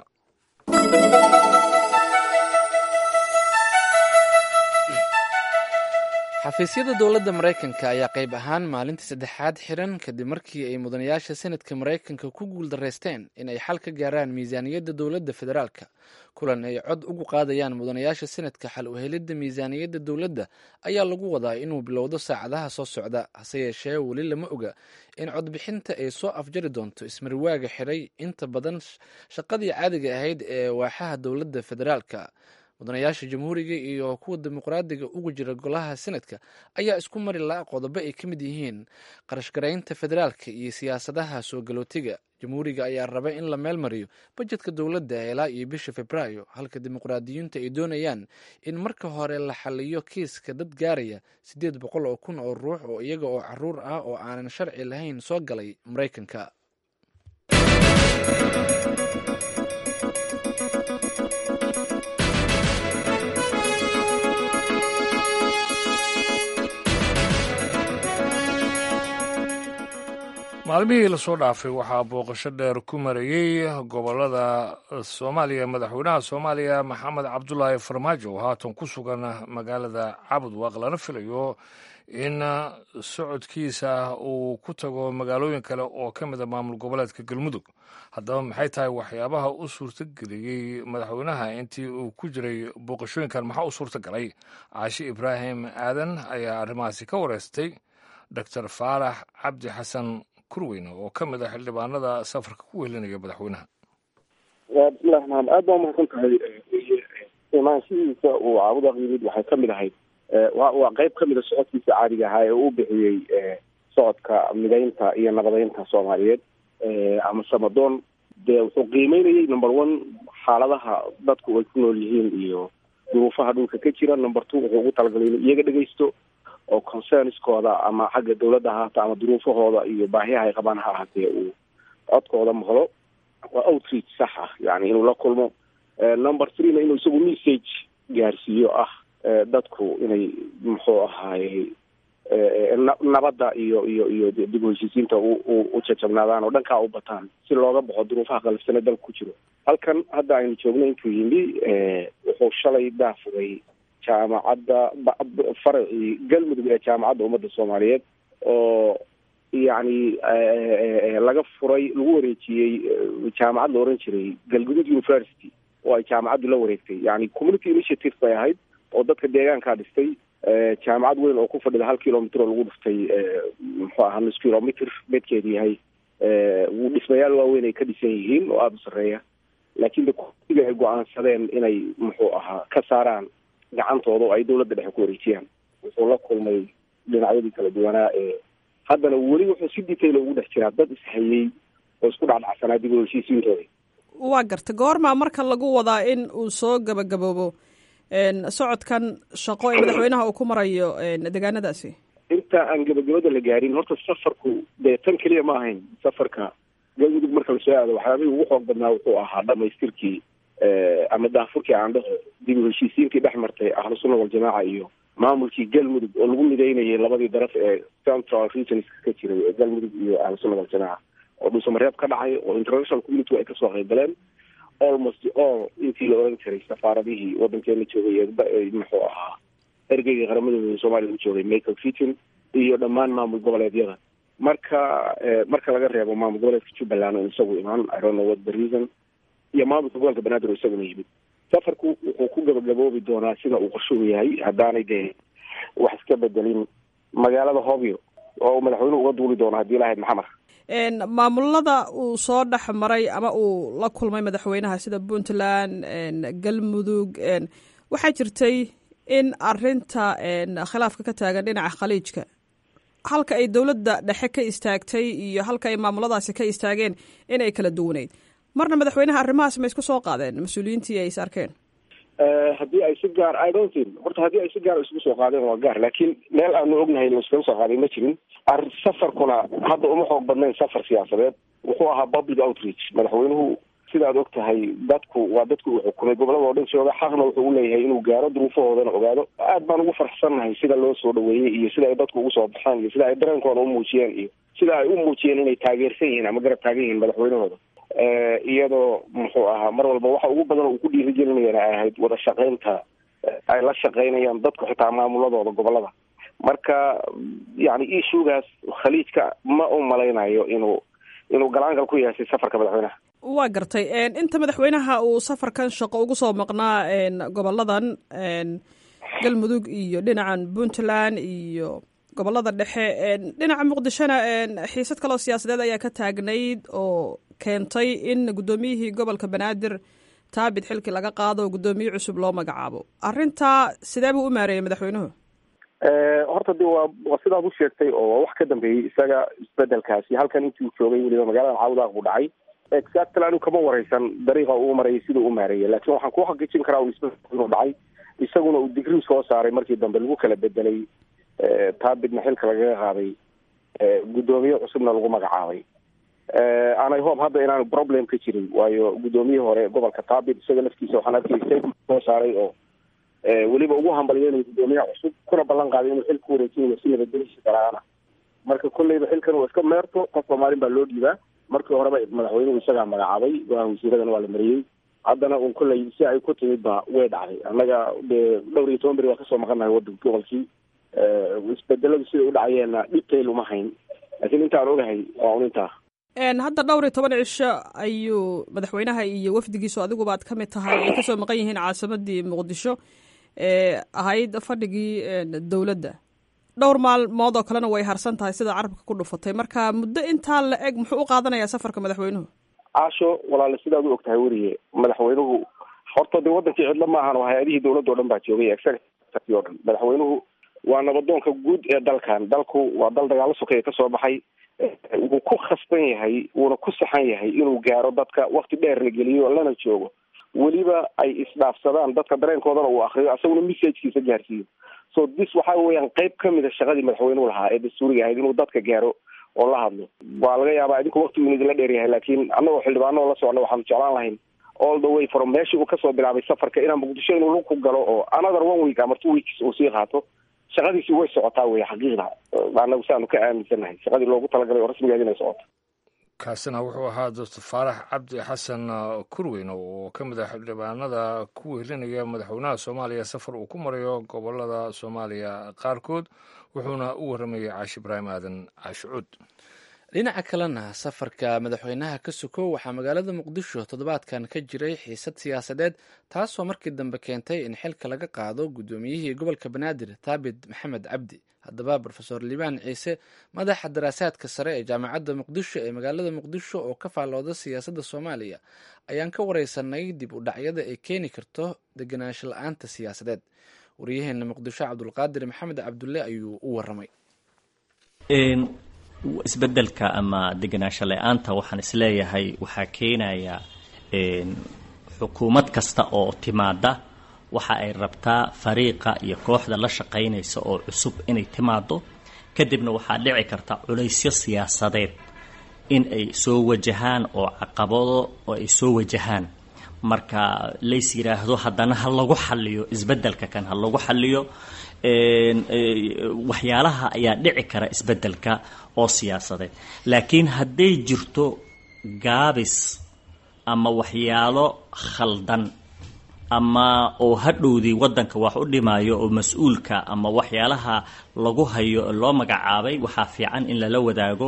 xafiisyada dowladda maraykanka ayaa qayb ahaan maalintii saddexaad xiran kadib markii ay mudanayaasha senadka maraykanka ku guuldaraysteen in ay xal ka gaaraan miisaaniyadda dowladda federaalka. kulan ay cod ugu qaadayaan mudanayaasha senadka xal u helidda miisaaniyadda dowladda ayaa lagu wadaa inuu bilowdo saacadaha soo socda, hase yeeshee weli lama oga in codbixinta ay soo afjari doonto ismarwaaga xiray inta badan shaqadii caadiga ahayd ee waaxaha dowladda federaalka. mudanayaasha jamhuuriga iyo kuwa dimuqraadiga ugu jira golaha senadka ayaa isku mari la qodobo ay ka mid yihiin qarashgaraynta federaalka iyo siyaasadaha soo galootiga. jamhuuriga ayaa raba in la meel mariyo bajetka dowladda ilaa iyo bisha febraayo, halka dimuqraadiyiinta ay doonayaan in marka hore la xaliyo kiiska dad gaaraya 800,000 oo ruux oo iyaga oo caruur ah oo aanan sharci lahayn soo galay maraykanka. maalmihii lasoo dhaafay waxaa booqasho dheer ku marayey gobolada soomaaliya madaxweynaha soomaaliya maxamed cabdulaahi farmaajo oo haatan ku sugan magaalada cabudwaaq lana filayo in socodkiisa uu ku tago magaalooyin kale oo ka mida maamul goboleedka galmudug. haddaba maxay tahay waxyaabaha u suurtageliyey madaxweynaha intii uu ku jiray booqashooyinkan maxaa u suurtagalay? caashi ibraahim aadan ayaa arrimahaasi ka wareystay doctor faarax cabdi xasan kurweyne oo ka mid ah xildhibaanada safarka ku wehelinaya madaxweynaha. bismillahi raxmaan aad baa umahadsan tahay. imaanshihiisa uu caabudwaaq yimid waxay ka mid ahayd waa qayb ka mida socodkiisa caadiga ahaa ee uu bixiyey socodka midaynta iyo nabadeynta soomaaliyeed ama samadoon. dee wuxuu qiimeynayay number one xaaladaha dadku ay ku nool yihiin iyo duruufaha dhulka ka jira. number two wuxuu ugu talagalay inuu iyaga dhegeysto oo concernskooda ama xagga dowladda ahaata ama duruufahooda iyo baahiyaha ay qabaan ha ahaatee uu codkooda maqlo. waa outreach sax ah, yani inuu la kulmo. number threena inuu isagu message gaarsiiyo ah dadku inay muxuu ahaaye nabadda iyo dib u heshiisiinta u jajabnaadaan oo dhankaa u bataan si looga baxo duruufaha qalafsane dalka ku jiro. halkan hadda aynu joogno intuu yimi wuxuu shalay daafugay jaamacadda faracii galmudug ee jaamacadda ummadda soomaaliyeed oo yani laga furay lagu wareejiyey jaamacad la oran jiray galgudud university oo ay jaamacaddu la wareegtay. yani community initiative bay ahayd oo dadka deegaankaa dhistay. jaamacad weyn oo ku fadhida 1 kilomitr oo lagu dhiftay muxuu ahaa nus kilomitr bedkeedu yahay. dhismayaal waaweyn ay ka dhisan yihiin oo aada u sarreeya, laakiin de ay go-aansadeen inay muxuu ahaa ka saaraan gacantooda oo ay dowladda dhexe ku wareejiyaan. wuxuu la kulmay dhinacyadii kala duwanaa haddana weli wuxuu si detail ugu dhex jiraa dad ishayey oo isku dhacdhacsanaa dib u heshiisiintooda. waa garta goormaa marka lagu wadaa in uu soo gabagaboobo socodkan shaqo ee madaxweynaha uu ku marayo deegaanadaasi? inta aan gabagabada la gaarin horta safarku dee tan keliya ma ahayn. safarka galmudug marka lasoo aado waxyaabihii ugu xoog badnaa wuxuu ahaa dhamaystirkii ama daafurkii aan dhaho dib u heshiisiintii dhex martay ahlu sunna waljamaaca iyo maamulkii galmudug oo lagu midaynayay labadii daraf ee central regions ka jiray ee galmudug iyo ahlu sunna waljamaaca oo dhuusamareeb ka dhacay oo international community ay kasoo qayb galeen. almost all intii la oran jiray safaaradihii wadankeena joogay muxuu ahaa ergeygii qaramada soomaaliya u joogay michael fitin iyo dhammaan maamul goboleedyada. marka laga reebo maamul goboleedka jubbaland oo isagu imaan I don't know what the reason iyo maamulka gobolka banaadir oo isaguna yimid. safarku wuxuu ku gabagaboobi doonaa sida uu qorshuhu yahay haddaanay dee wax iska bedelin magaalada Hobyo oo madaxweynuhu uga duuli doono haddii lahayd maxamed. maamulada uu soo dhex maray ama uu la kulmay madaxweynaha sida Puntland, Galmudug, waxaa jirtay in arinta khilaafka ka taagan dhinaca khaliijka halka ay dowladda dhexe ka istaagtay iyo halka ay maamuladaasi ka istaageen inay kala duwaneyd. marna madaxweynaha arrimahaas ma isku soo qaadeen mas'uuliyiintii ay is arkeen? haddii ay si gaar horta haddii ay si gaar isugu soo qaadeen waa gaar, laakiin meel aanu ognahay inuu iskaga soo qaaday ma jirin. safarkuna hadda uma xoog badnayn safar siyaasadeed, wuxuu ahaa public outreach. madaxweynuhu sidaad og tahay dadku uu xukumay gobolada oo dhan jooga, xaqna wuxuu u leeyahay inuu gaaro duruufahoodana ogaado. aad baan ugu farxsannahay sida loo soo dhaweeyey iyo sida ay dadku ugu soo baxaan iyo sida ay dareenkooda u muujiyeen iyo sida ay u muujiyeen inay taageersan yihiin ama garab taagan yihiin madaxweynahooda. iyadoo muxuu ahaa mar walba waxa ugu badan uu ku dhiirigelinayana ay ahayd wada shaqaynta ay la shaqaynayaan dadku xitaa maamuladooda gobolada. marka yani issuegaas khaliijka ma u malaynayo inuu galaangal ku yeeshay safarka madaxweynaha. waa gartay. inta madaxweynaha uu safarkan shaqo ugu soo maqnaa goboladan galmudug iyo dhinacan Puntland iyo gobolada dhexe, dhinaca muqdishona xiisad kaloo siyaasadeed ayaa ka taagnayd oo keentay in guddoomiyihii gobolka banaadir taabid xilki laga qaado oo guddoomiye cusub loo magacaabo. arrintaa sidee buu u maareeyey madaxweynuhu? horta de waa sidaad u sheegtay oo wax ka dambeeyey isaga isbedelkaasi halkan intii uu joogay weliba magaalada Cawdaaq buu dhacay. exactly anu kama wareysan dariiqa uu marayay sida uu maareeyay, laakiin waxaan ku xaqiijin karaa inuu dhacay isaguna uu digrii soo saaray markii dambe lagu kala bedelay taabidna xilka lagaga qaaday guddoomiye cusubna lagu magacaabay. aanay hoob hadda inaanu problem ka jirin, waayo guddoomiyihii hore gobolka taabid isaga laftiisa waxaan arkay soo saaray oo weliba ugu hambalyeynaya guddoomiyaha cusub kuna ballan qaaday inuu xilka wareejinayo si nabadgelyadiisa garaana. marka kolleyba xilkan waa iska meerto, qof Soomaaliin baa loo dhiibaa. markii horeba madaxweynuhu isagaa magacaabay, waa wasiiradana waa la mariyey. haddana un kolley si ay ku timid ba way dhacday. annaga dee 12 beri waa kasoo maqannahay waddanka gobolkii. isbedeladu siday u dhacayeenna detail uma hayn, laakiin intaan ogahay waa un intaa. hadda 12 cisho ayuu madaxweynaha iyo wafdigiisu adiguba aad ka mid tahay ay kasoo maqan yihiin caasimadii Muqdisho ahayd fadhigii dowladda. dhowr maalmood oo kalena way harsan tahay sida carabka ku dhufatay. marka muddo intaa la eg muxuu u qaadanayaa safarka madaxweynuhu? caasho walaale sidaad u og tahay weriye, madaxweynuhu horta dee wadankii cidlo ma ahan oo hay-adihii dowladda o dhan baa joogay executive oo dhan. madaxweynuhu waa nabadoonka guud ee dalkan. dalku waa dal dagaalo sokeeye ka soo baxay. wuu ku khasban yahay, wuuna ku saxan yahay inuu gaaro dadka wakti dheer la geliyo lana joogo, weliba ay isdhaafsadaan dadka dareenkoodana uu akriyo asaguna messagekiisa gaarsiiyo. so this waxa weeyaan qayb ka mid a shaqadii madaxweynuhu lahaa ee dastuuriga ahayd inuu dadka gaaro oo la hadlo. waa laga yaabaa idinku waktigu idinla dheer yahay, laakiin annagoo xildhibaano oo la socno waxaanu jeclaan lahayn all the way from meeshii uu kasoo bilaabay safarka inaan Muqdisho inuu lug ku galo oo another 1 week ama 2 weeks uu sii qaato. shaqadiisi way socotaa wey xaqiiqda. anagu saanu ka aaminsanahay shaqadii loogu talagalay oo rasmigeed inay socoto. kaasina wuxuu ahaa Dr. Faarax Cabdi Xasan Kurweyn oo ka mid ah xildhibaanada ku wehelinaya madaxweynaha Soomaaliya safar uu ku marayo gobolada Soomaaliya qaarkood, wuxuuna u waramayay Caashi Ibraahim Aadan Caashuud. dhinaca kalena safarka madaxweynaha ka sukow waxaa magaalada Muqdisho toddobaadkan ka jiray xiisad siyaasadeed taasoo markii dambe keentay in xilka laga qaado guddoomiyihii gobolka Banaadir Taabid Maxamed Cabdi. haddaba Professor Liibaan Ciise, madaxa daraasaadka sare ee jaamacadda Muqdisho ee magaalada Muqdisho oo ka faallooda siyaasadda Soomaaliya, ayaan ka wareysanay dib u dhacyada ay keeni karto degenaansho la-aanta siyaasadeed. wariyaheena Muqdisho Cabdulqaadir Maxamed Cabdulle ayuu u waramay. isbedelka ama degenaansho la-aanta waxaan isleeyahay waxaa keenaya xukuumad kasta oo timaada waxa ay rabtaa fariiqa iyo kooxda la shaqaynaysa oo cusub inay timaado, kadibna waxaa dhici karta culaysyo siyaasadeed in ay soo wajahaan oo caqabado oo ay soo wajahaan. marka lays yiraahdo haddana ha lagu xaliyo isbedelka kan, ha lagu xaliyo waxyaalaha ayaa dhici kara isbedelka oo siyaasadeed. laakiin hadday jirto gaabis ama waxyaalo khaldan ama oo hadhowdii waddanka wax u dhimaayo oo mas-uulka ama waxyaalaha lagu hayo loo magacaabay waxaa fiican in lala wadaago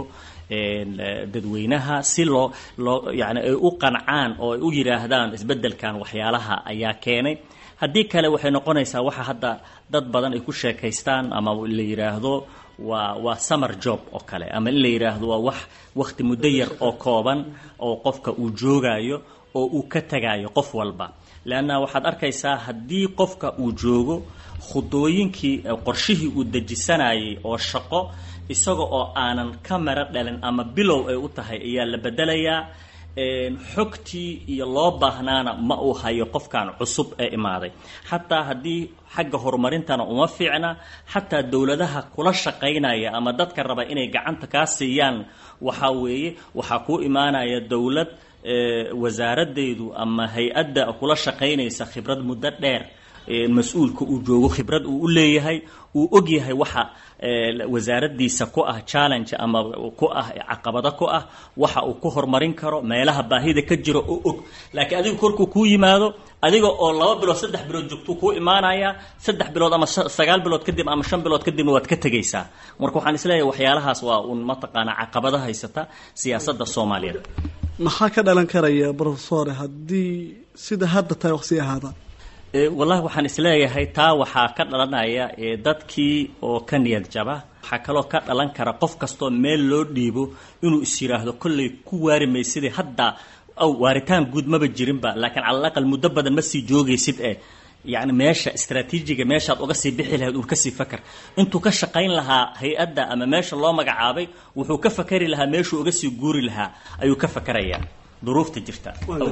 dadweynaha si loo yani ay u qancaan oo ay u yidhaahdaan isbeddelkan waxyaalaha ayaa keenay. haddii kale waxay noqonaysaa waxa hadda dad badan ay ku sheekaystaan ama la yidhaahdo waa summer job oo kale, ama in la yidhaahdo waa wax wakhti muddo yar oo kooban oo qofka uu joogayo oo uu ka tagayo qof walba. leanna waxaad arkaysaa haddii qofka uu joogo khudooyinkii qorshihii uu dejisanayay oo shaqo isaga oo aanan ka mara dhalin ama bilow ay u tahay ayaa la bedelayaa. xogtii iyo loo baahnaana ma uu hayo qofkan cusub ee imaaday. xataa haddii xagga horumarintana uma fiicna, xataa dowladaha kula shaqaynaya ama dadka raba inay gacanta kaa siiyaan waxaa weeye waxaa kuu imaanaya dowlad wasaaraddeedu ama hay-adda kula shaqaynaysa khibrad muddo dheer mas-uulka uu joogo khibrad uu u leeyahay, uu og yahay waxa wasaaraddiisa ku ah challenge ama ku ah caqabado ku ah, waxa uu ku horumarin karo, meelaha baahida ka jiro oo og. laakiin adiga korkuu kuu yimaado adiga oo 2 bilood 3 bilood joogtuu kuu imaanaya, 3 bilood ama 9 bilood kadib ama 5 bilood kadibna waad ka tegaysaa. marka waxaan isleeyahay waxyaalahaas waa un mataqaana caqabado haysata siyaasadda Soomaaliyeed. maxaa ka dhalan karaya professor haddii sida hadda tahay wax sii ahaada? wallahi waxaan isleeyahay taa waxaa ka dhalanaya dadkii oo ka niyad jaba. waxaa kaloo ka dhalan kara qof kastoo meel loo dhiibo inuu is yiraahdo kolley ku waari maysidee hadda aw waaritaan guud maba jirinba, laakiin cala aqal muddo badan ma sii joogaysid yani meesha istaraatiijiga meeshaad uga sii bixi lahayd uun kasii fakar. intuu ka shaqayn lahaa hay-adda ama meesha loo magacaabay wuxuu ka fakari lahaa meeshuu uga sii guuri lahaa ayuu ka fakarayaa duruufta jirta.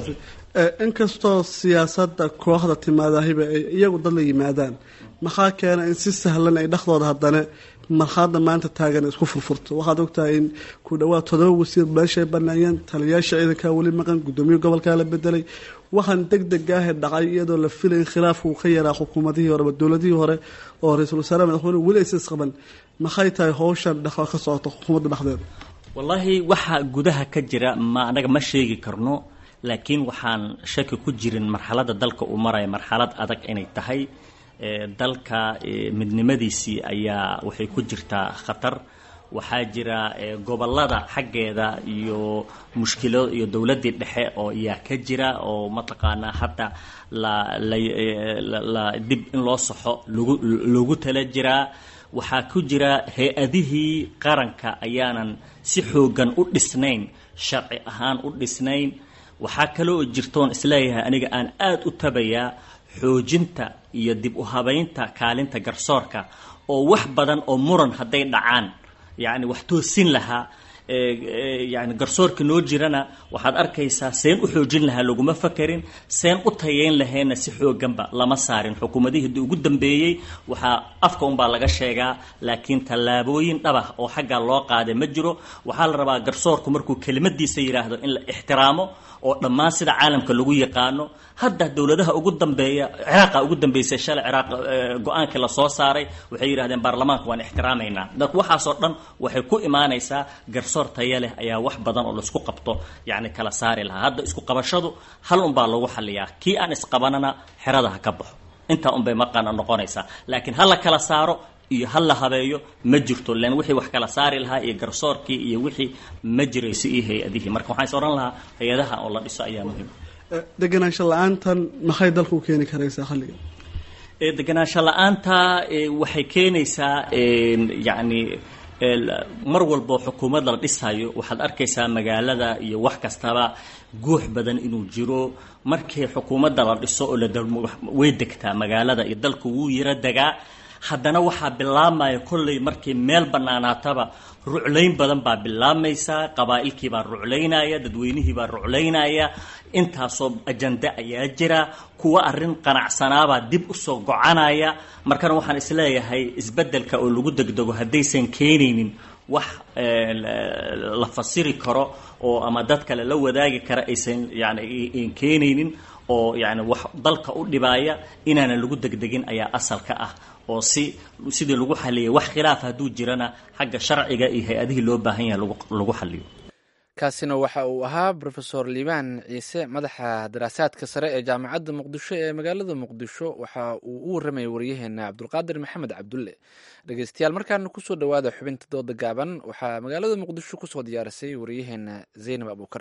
inkastoo siyaasadda kooxda timaadahiba ay iyagu dad la yimaadaan, maxaa keena in si sahlan ay dhexdooda haddana marxaladda maanta taagan isku furfurto? waxaad ogtahay in ku dhawaad 7 wasiir meeshay baneeyeen, taliyayaasha ciidankaa weli maqan, guddoomiye gobolkaa la bedelay. waxaan degdeg ah dhacay iyadoo la filay in khilaafku ka yaraa xukuumadihii hore dowladihii hore oo ra-iisul wasaare madaxweyne weli aysan isqaban. maxay tahay howshan dhexda ka socota xukuumadda dhexdeeda? wallahi waxa gudaha ka jira ma anaga ma sheegi karno, laakiin waxaan shaki ku jirin marxaladda dalka uu maraya marxalad adag inay tahay. dalka midnimadiisii ayaa waxay ku jirtaa khatar. waxaa jira gobolada xaggeeda iyo mushkilado iyo dowladdii dhexe oo iyaa ka jira oo mataqaanaa hadda la dib in loo saxo lagu tala jiraa. waxaa ku jira hay-adihii qaranka ayaanan si xoogan u dhisnayn, sharci ahaan u dhisnayn. waxaa kaloo jirtoon isleeyahay aniga aan aad u tabayaa xoojinta iyo dib u habaynta kaalinta garsoorka oo wax badan oo muran hadday dhacaan yani wax toosin lahaa. yani garsoorka noo jirana waxaad arkaysaa seen u xoojin lahaa laguma fakarin, seen u tayeyn lahayna si xooganba lama saarin. xukuumadihii ugu dambeeyey waxaa afka unbaa laga sheegaa, laakiin tallaabooyin dhabah oo xagga loo qaaday ma jiro. waxaa la rabaa garsoorku markuu kelimadiisa yidhaahdo in la ixtiraamo oo dhammaan sida caalamka lagu yaqaano. hadda dowladaha ugu dambeeya, ciraaqa ugu dambeysay shalay ciraaq go-aankii la soo saaray waxay yidhahdeen baarlamaanka waan ixtiraamaynaa. dadku waxaasoo dhan waxay ku imaanaysaa garsoor tayo leh ayaa wax badan oo laisku qabto yani kala saari lahaa. hadda isku qabashadu hal unbaa lagu xaliyaa, kii aan isqabanana xerada ha ka baxo. intaa unbay maqaana noqonaysaa, laakiin ha la kala saaro iyo hal la habeeyo ma jirto. len wixii wax kala saari lahaa iyo garsoorkii iyo wixii ma jirayso iyo hay-adihii. marka waxaan is odhan lahaa hay-adaha oo la dhiso ayaa muhiim. deganaansho la-aantan maxay dalku keeni karaysaa xalliga? deganaansho la-aanta waxay keenaysaa yani mar walbo xukuumad la dhisayo waxaad arkaysaa magaalada iyo wax kastaba guux badan inuu jiro. markii xukuumadda la dhiso oo way degtaa magaalada iyo dalku wuu yara degaa. haddana waxaa bilaabmaya kolley markii meel bannaanaataba ruclayn badan baa bilaabmaysaa. qabaa'ilkii baa ruclaynaya, dadweynihii baa ruclaynaya. intaasoo ajande ayaa jira, kuwa arrin qanacsanaabaa dib usoo gocanaya. markana waxaan isleeyahay isbeddelka oo lagu degdego haddaysan keenaynin wax la fasiri karo oo ama dad kale la wadaagi kara aysan yani keenaynin oo yani wax dalka u dhibaaya inaanan lagu degdegin ayaa asalka ah. oo sidii lagu xaliyay wax khilaaf hadduu jirana xagga sharciga iyo hay-adihii loo baahan yahay lagu xaliyo. kaasina waxa uu ahaa rofesor liibaan ciise madaxa daraasaadka sare ee jaamacadda muqdisho ee magaalada muqdisho waxa uu u waramayay waryaheena cabdulqaadir maxamed cabdulle. dhegeystayaal markaana kusoo dhawaada xubinta dooda gaaban waxaa magaalada muqdisho kusoo diyaarisay waryaheena zaynab abuukar.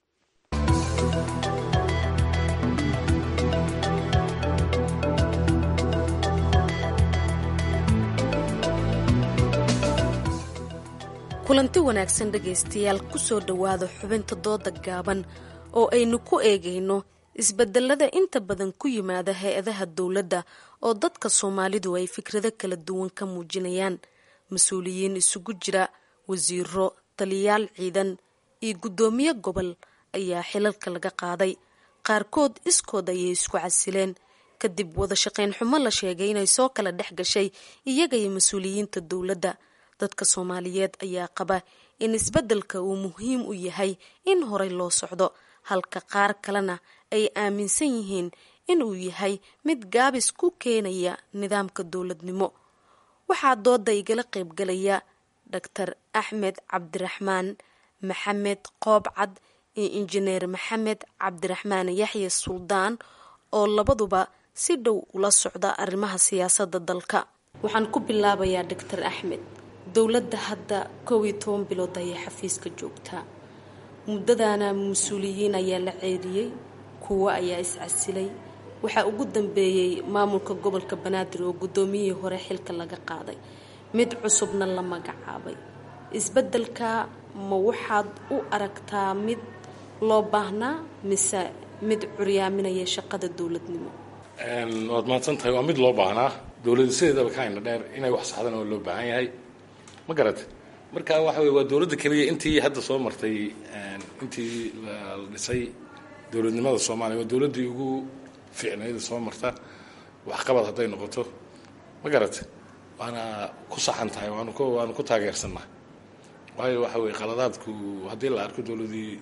kulanti wanaagsan dhegaystayaal kusoo dhowaada xubinta dooda gaaban oo aynu ku eegayno isbedelada inta badan ku yimaada hay-adaha dowladda oo dadka soomaalidu ay fikrado kala duwan ka muujinayaan. mas-uuliyiin isugu jira wasiiro, taliyayaal ciidan iyo guddoomiye gobol ayaa xilalka laga qaaday. qaarkood iskood ayay isku casileen kadib wada shaqayn xumo la sheegay inay soo kala dhex gashay iyaga iyo mas-uuliyiinta dowladda. dadka Soomaaliyeed ayaa qaba in isbedelka uu muhiim u yahay in horey loo socdo, halka qaar kalena ay aaminsan yihiin in uu yahay mid gaabis ku keenaya nidaamka dowladnimo. waxaa dooda igala qaybgalaya Dr. Axmed Cabdiraxmaan Maxamed Qoobcad iyo Injineer Maxamed Cabdiraxmaan Yaxye Suldaan oo labaduba si dhow ula socda arrimaha siyaasadda dalka. waxaan ku bilaabayaa Dr. Axmed. dowladda hadda 11 bilood ayay xafiiska joogtaa. muddadaana mas-uuliyiin ayaa la ceeriyey, kuwo ayaa iscasilay. waxaa ugu dambeeyey maamulka gobolka Banaadir oo guddoomiyihii hore xilka laga qaaday, mid cusubna la magacaabay. isbedelka ma waxaad u aragtaa mid loo baahnaa mise mid curyaaminaya shaqada dowladnimo? waad mahadsantahay. waa mid loo baahnaa. dowladda sideedaba ka indha dheer inay wax saxdana oo loo baahan yahay, ma garata. marka waxa weye waa dowladda keliya intii hadda soo martay, intii la dhisay dowladnimada Soomaaliya waa dowladdii ugu fiicnayd soo marta waxqabad hadday noqoto, ma garata. waana ku saxan tahay, waanu ku taageersannahay. waayo waxa weye qaladaadku haddii la arko dowladdii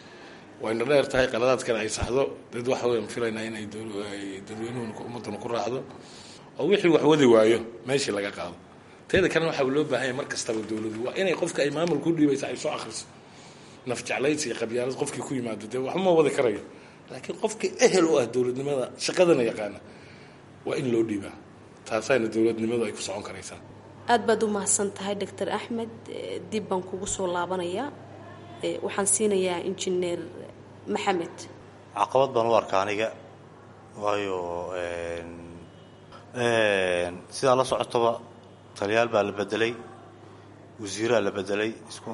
wayna dheer tahay, qaladaadkana ay saxdo, dad waxa weye filaynaa inay dadweynuhu ummadduna ku raacdo oo wixii wax wadi waayo meeshii laga qaado. teeda kalena waxaa loo baahan yahay mar kastaba dowladdu waa inay qofka ay maamulku dhiibaysa ay soo akhriso. naf jeclaysi iyo qabyaalad qofkii ku yimaado dee waxma wadi karayo, laakiin qofkii ehel u ah dowladnimada shaqadana yaqaana waa in loo dhiibaa. taasayna dowladnimadu ay ku socon karaysaa. aad baad u mahadsan tahay Dr. Axmed. dib baan kugu soo laabanayaa. waxaan siinayaa Injineer Maxamed. caqabad baan u arkaa aniga, waayo sidaa la socotoba taliyaal baa la bedelay, wasiiraa la bedelay,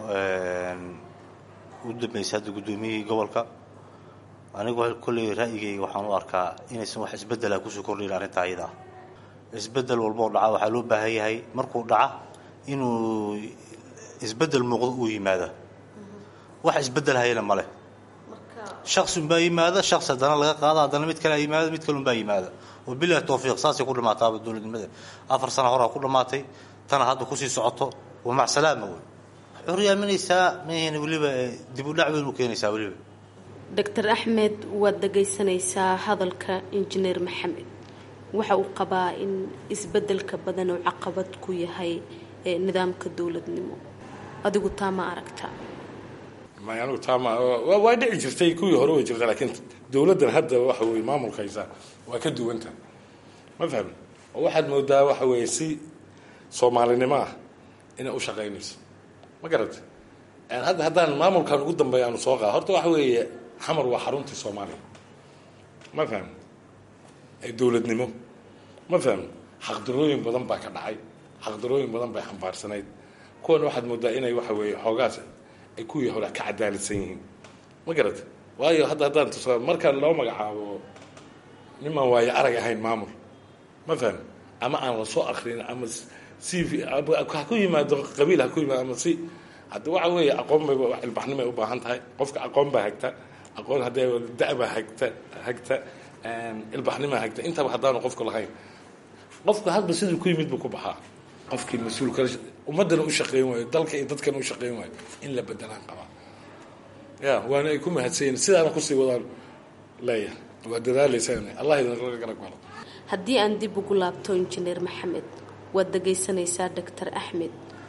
u dambaysa hadda guddoomiyihii gobolka. anigu kolley ra'yigayga waxaan u arkaa inaysan wax isbedela kusoo kordhayn arrintaa iyada ah. isbedel walboo dhaca waxaa loo baahan yahay markuu dhaca inuu isbedel muuqdo uu yimaada. wax isbedel hayana ma leh. shakhsi unbaa yimaada, shakhsi haddana laga qaada, haddana mid kale yimaada, mid kale unbaa yimaada. wabilahi tawfiiq. saasay ku dhammaataaba dowladnimada. 4 sano horaa ku dhammaatay, tana hadda kusii socoto waa macsalaama wey. curyaaminaysaa mahayna weliba dib u dhac weyn u keenaysaa weliba. Dr. Axmed, waad dhagaysanaysaa hadalka Injineer Maxamed. waxa uu qabaa in isbedelka badan uu caqabad ku yahay nidaamka dowladnimo. adigu taa ma aragtaa? anigu taa ma waa dhici jirtay, kuwii hore way jirtay, laakiin dowladdan hadda waxa weye maamulkaysa waa ka duwanta, ma fahmi. oo waxaad moodaa waxa weye si soomaalinimo ah inay u shaqaynayso, ma garata. hadda haddaan maamulkan ugu dambeeya aanu soo qaado, horta waxa weeye xamar waa xaruntii Soomaaliya, ma fahmi. dowladnimo, ma fahmi. xaqdarooyin badan baa ka dhacay, xaqdarooyin badan bay xambaarsanayd. kuwan waxaad moodaa inay waxa weeye xoogaas ay kuwii hore ka cadaaladsan yihiin, ma garata. waayo hadda haddaan tusaa markaan loo magacaabo nimaan waayo arag ahayn maamul, ma fahmi, ama aan la soo akrin, ama CV ha ku yimaado qabiil ha ku yimaado, ama si hadda waxa weeye aqoon bay ilbaxnimo ay u baahan tahay. qofka aqoon baa hagta, aqoon hadday da'baa hagta ilbaxnimaa hagta. intaba haddaanu qofku lahayn, qofku hadba siduu ku yimid buu ku baxaa. qofkii mas-uulka ummaddana u shaqeyn waayo, dalka iyo dadkana u shaqeyn waayo, in la bedelaan qabaa. ya waana ay ku mahadsanyiin, sidaana kusii wadaan leeyahay. waa dadaalaysaa, allah idinlaga garab galo. haddii aan dib ugu laabto Injineer Maxamed, waad dhagaysanaysaa Dr. Axmed.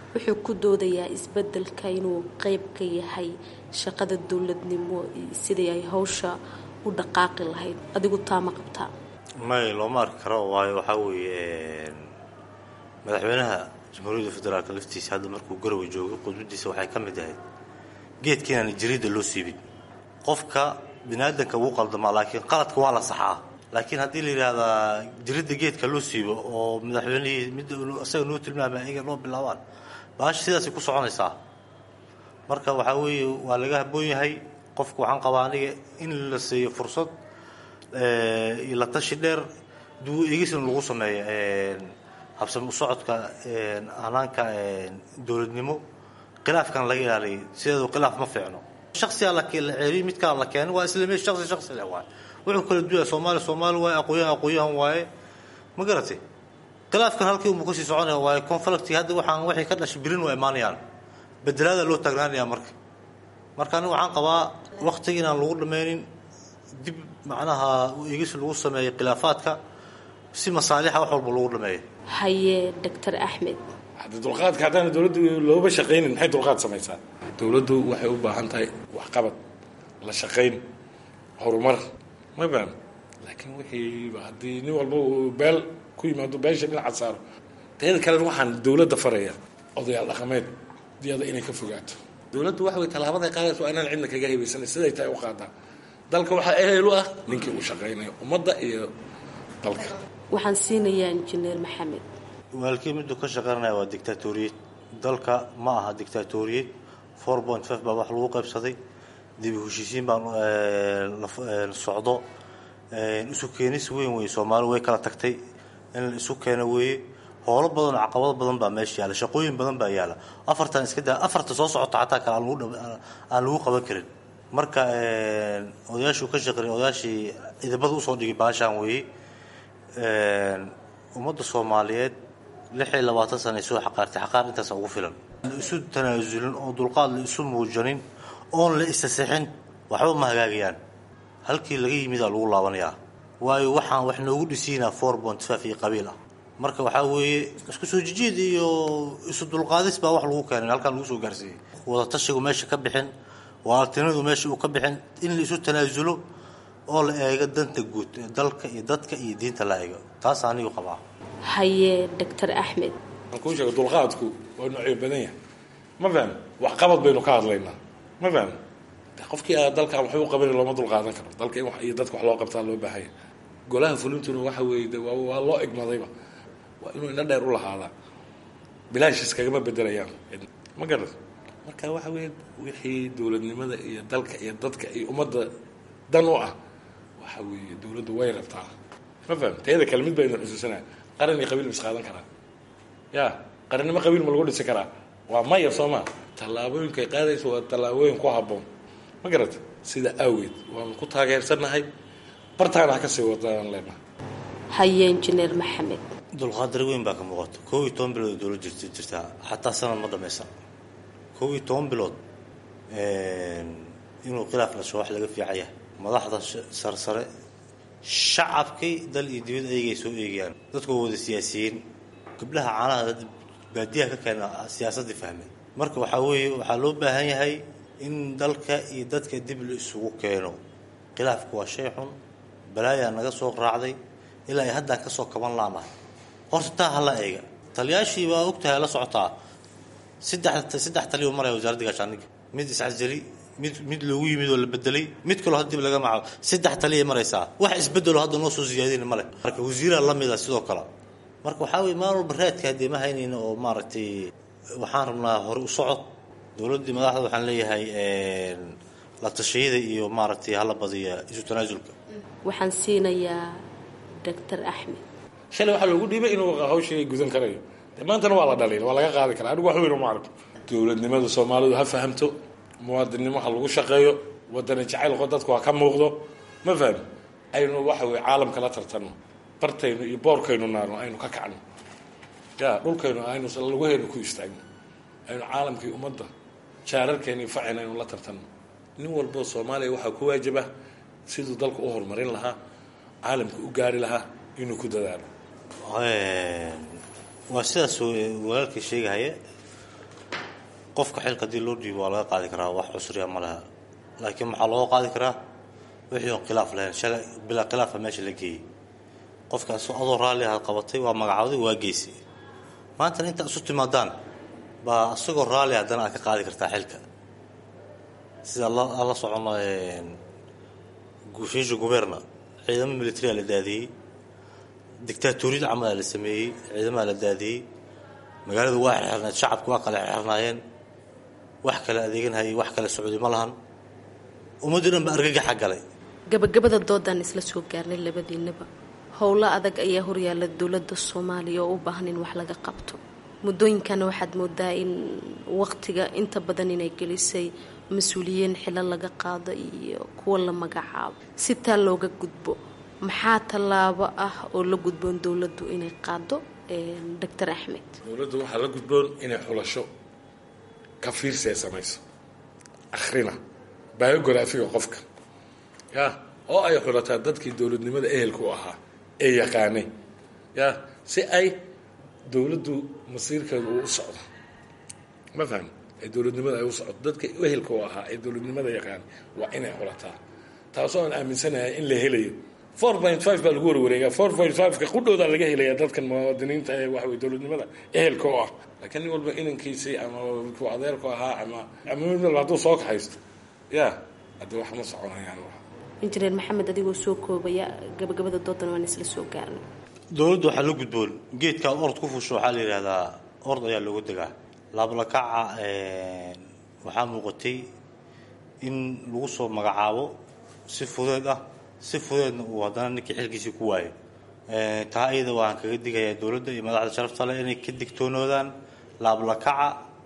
wuxuu ku doodayaa isbedelka inuu qeyb ka yahay shaqada dowladnimo sidii ay hawsha u dhaqaaqi lahayd. adigu taama qabtaa? may looma arki karo, waayo waxaa weeye madaxweynaha jamhuuriyadda federaalka laftiisa hadda markuu garowe joogo khudbadiisa waxay ka mid ahayd geedka inaan jariidda loo siibin. qofka biniaadanka wuu qaldamaa, laakiin qaladka waa la saxaa. laakiin haddii la yidhaahdaa jariidda geedka loo siibo oo madaxweynihii mid isaga noo tilmaamay iyaga loo bilaabaan, baasha sidaasay ku soconaysaa. marka waxaa weeye waa laga habboon yahay qofka. waxaan qabaa aniga in la siiyo fursad iyo la tashi dheer duu eegisna lagu sameeyo habsami u socodka hanaanka dowladnimo. khilaafkan laga ilaaliyo, sideedu khilaaf ma fiicno. shaksiyaa la ceeriy mid kala la keenay waa isla mid shaksi leh waay. wuxuu kala duwaya Soomaali waaye, aqoon-yahan waaye, ma garatay? khilaafkan halkii uu kasii soconaya waaye conflict. hadda waxay ka dhashay birin waa imaanayaan, bedelaada loo taagnaanaya. marka aniga waxaan qabaa waqtiga inaan lagu dhammaynin, dib macnaha eegis lagu sameeyo khilaafaadka si masaalixa wax walba lagu dhameeyo. haye Dr. Axmed, hadda dulqaadka haddaan dowladdu looba shaqaynin maxay dulqaad samaysaa? dowladdu waxay u baahan tahay waxqabad, la shaqayn, horumar, ma baan. laakiin wixii haddii nin walba uu beel ku yimaado beesha dhinaca saaro. teeda kalena waxaan dowladda faraya odayaal dhaqameed diyada inay ka fogaato. dowladdu waxa way talaabaday qaadayso inaan cidna kaga haybaysan siday tahay u qaadaa. dalka waxaa ehel u ah ninkii u shaqaynaya ummadda iyo dalka. waxaan siinayaa injineer Maxamed. walkii miduu ka shaqaynaya waa dictatoriyad. dalka ma aha dictatoriyad. 4.5 baa wax lagu qaybsaday. dib u heshiisiin baan socdo. isu keenis weyn way Soomaali way kala tagtay in la isu keeno weeye. howlo badan oo caqabado badan baa meesha yaala, shaqooyin badan baa yaala. afartan iska daa afarta soo socota xataa kala aan lagu qaban karin. marka odayaashu ka shaqeeyay odayaashii idabada u soo dhigay baashaan weeye. ummadda Soomaaliyeed 26 sano soo xaqaartay xaqaar intaas ugu filan. isu tanaasulin oo dulqaad la isu muujanin oo la isasixin waxba ma hagaagayaan. halkii laga yimid lagu laabanayaa. waayo waxaan wax noogu dhisiinaa 4.5 iyo qabiil ah. marka waxaa weeye isku soo jijiid iyo isu dulqaadis baa wax lagu keenay halkan lagu soo gaarsiiyay. wada tashigu meesha ka bixin, waaltinadu meesha uu ka bixin, in la isu tanaasulo oo la eego danta guud ee dalka iyo dadka iyo diinta la eego. taas anigu qabaa. haye Dr. Axmed, marka uu sheego dulqaadku waa nooc badan yahay, ma faham? wax qabad baynu ka hadlaynaa, ma faham? qofkii dalka wax uu qaban looma dulqaadan karo. dalka in wax iyo dadka wax loo qabtaa loo baahan yahay. golaha fulintuna waxa weeye waa loo egmadayba, waa inuu ina dheer u lahaadaa. bilaash iskagama bedelayaan, ma garan? marka waxa weeye wixii dowladnimada iyo dalka iyo dadka iyo ummadda dan u ah waxa weeye dowladdu way rabtaa, ma faham? teeda kale mid baynu xusuusanaa, qaran iyo qabiil is qaadan karaa. yaa qarannimo qabiil ma lagu dhisi karaa? waa maya sooma. tallaabooyinkay qaadayso waa tallaabooyin ku habboon, ma garata? sida awgeed waan ku taageersanahay, bartaana ha ka sii wadaan leenahay. haye injineer Maxamed, dulqaadar weyn baa ka muuqato. 12 bilood dowlad jirtaa xataa sanad ma dhameysan. 12 bilood inuu khilaaf la soo wax laga fiicaya. madaxda sarsare shacabkii dal iyo dibad ayay soo eegayaan. dadku wada siyaasiyiin, gabdhaha caanaha baadiyaha ka keena siyaasadda fahmay. marka waxaa weeye waxaa loo baahan yahay in dalka iyo dadka dib la isugu keeno. khilaafku waa shay xun, balaayaa naga soo raacday ilaa ay hadda ka soo kaban laanahay. horta taa hala eega. taliyaashii waa ogtahay la socotaa. saddex taliyo maray wasaaradda gaashaandhigga. mid iscasali, mid loogu yimid oo la bedelay, mid kaloo hadda dib laga magacaabo. 3 taliye maraysaa. wax isbedelo hadda noo soo siyaadin male. marka wasiiraa la mid ah sidoo kale. marka waxaa weeye maalin walba raadka haddii ma haynayno oo maaragtay waxaan rabnaa hore u socod. dowladdii madaxda waxaan leeyahay la tashiyada iyo maaragtay hala badiya isu tanaasulka. waxaan siinayaa Dr. Axmed. shalay waxaa loogu dhiibay inuu hawshii gudan karayo. maantana waa la dhaliil, waa laga qaadi karaa. anigu wax weyn uma arko. dowladnimada Soomaalidu ha fahamto, muwaadinimo ha lagu shaqeeyo, wadani jacayl dadku ha ka muuqdo, ma faham? aynu waxa weeye caalamka la tartano, bartaynu iyo boorkaynu naarno aynu ka kacno. yaa dhulkaynu aynu lagu heeno ku istaagno. aynu caalamkii ummadda jaararkeena iyo facin aynu la tartano. nin walbo Soomaaliya waxaa ku waajibah siduu dalka u horumarin lahaa, caalamka u gaari lahaa inuu ku dadaalo. waa sidaas walaalkii sheegaya. qofka xilka haddii loo dhiibo waa laga qaadi karaa, wax cusriya ma laha. laakiin waxaa looga qaadi karaa wixii oo khilaaf lahayn. shalay bilaa khilaafa meesha la geeyey, qofkaas adoo raalli ahaad qabatay, waa magacawday, waa geysay. maantana inta isu timaadaan baa isagoo raalli haddana aad ka qaadi kartaa xilka. sida la socono guushiisha guberna ciidamo militariya la daadiyey, dictaatoriyad camal la sameeyey, ciidamaha la daadiyey, magaalada waa xirnayd, shacabku waa kala xirnaayeen, wax kale adeeganhayay, wax kale socday ma lahan. ummadii dhan ba argagaxa galay. gabagabada doodaan isla soo gaarnay labadiinaba. howlo adag ayaa horyaala dowladda Soomaaliya oo u baahan in wax laga qabto. muddooyinkana waxaad moodaa in waqtiga inta badan inay gelisay mas-uuliyiin xilal laga qaado iyo kuwa la magacaabo. si taa looga gudbo, maxaa tallaabo ah oo la gudboon dowladdu inay qaado? Dr. Axmed, dowladdu waxaa la gudboon inay xulasho ka fiirsay samayso, akhrina biographiga qofka ya oo ay xulataa dadkii dowladnimada ehelku ahaa ee yaqaanay ya si ay dowladdu masiirkeedu u socdo. ma faham ay dowladnimada ay u socdo, dadka ehelku ahaa ee dowladnimada yaqaan waa inay xulataa. taasoo aan aaminsanahay in la helayo 4.5 baa lagu warwareegaa. 4.5 ka qudhooda laga helaya dadkan muwaadiniinta ee waxa weeye dowladnimada ehelka oo ah. laakiin nin walba inankiisii ama ku adeerku ahaa ama mid walba hadduu soo kaxaysto ya hadda wax ma soconayaan. injineer maxamed, adigoo soo koobaya gabagabada doodan waan isla soo gaarnay. dowladdu waxaa la gudboon geedkaa orod ku fusho waxaa la yidhaahdaa orod ayaa loogu degaa. laablakaca waxaa muuqatay in lagu soo magacaabo si fudeed ah, si fudeedna uu haddana ninkii xilkiisii ku waayo. taa iyada waan kaga digayaa dowladda iyo madaxda sharafta leh inay ka digtoonoodaan laablakaca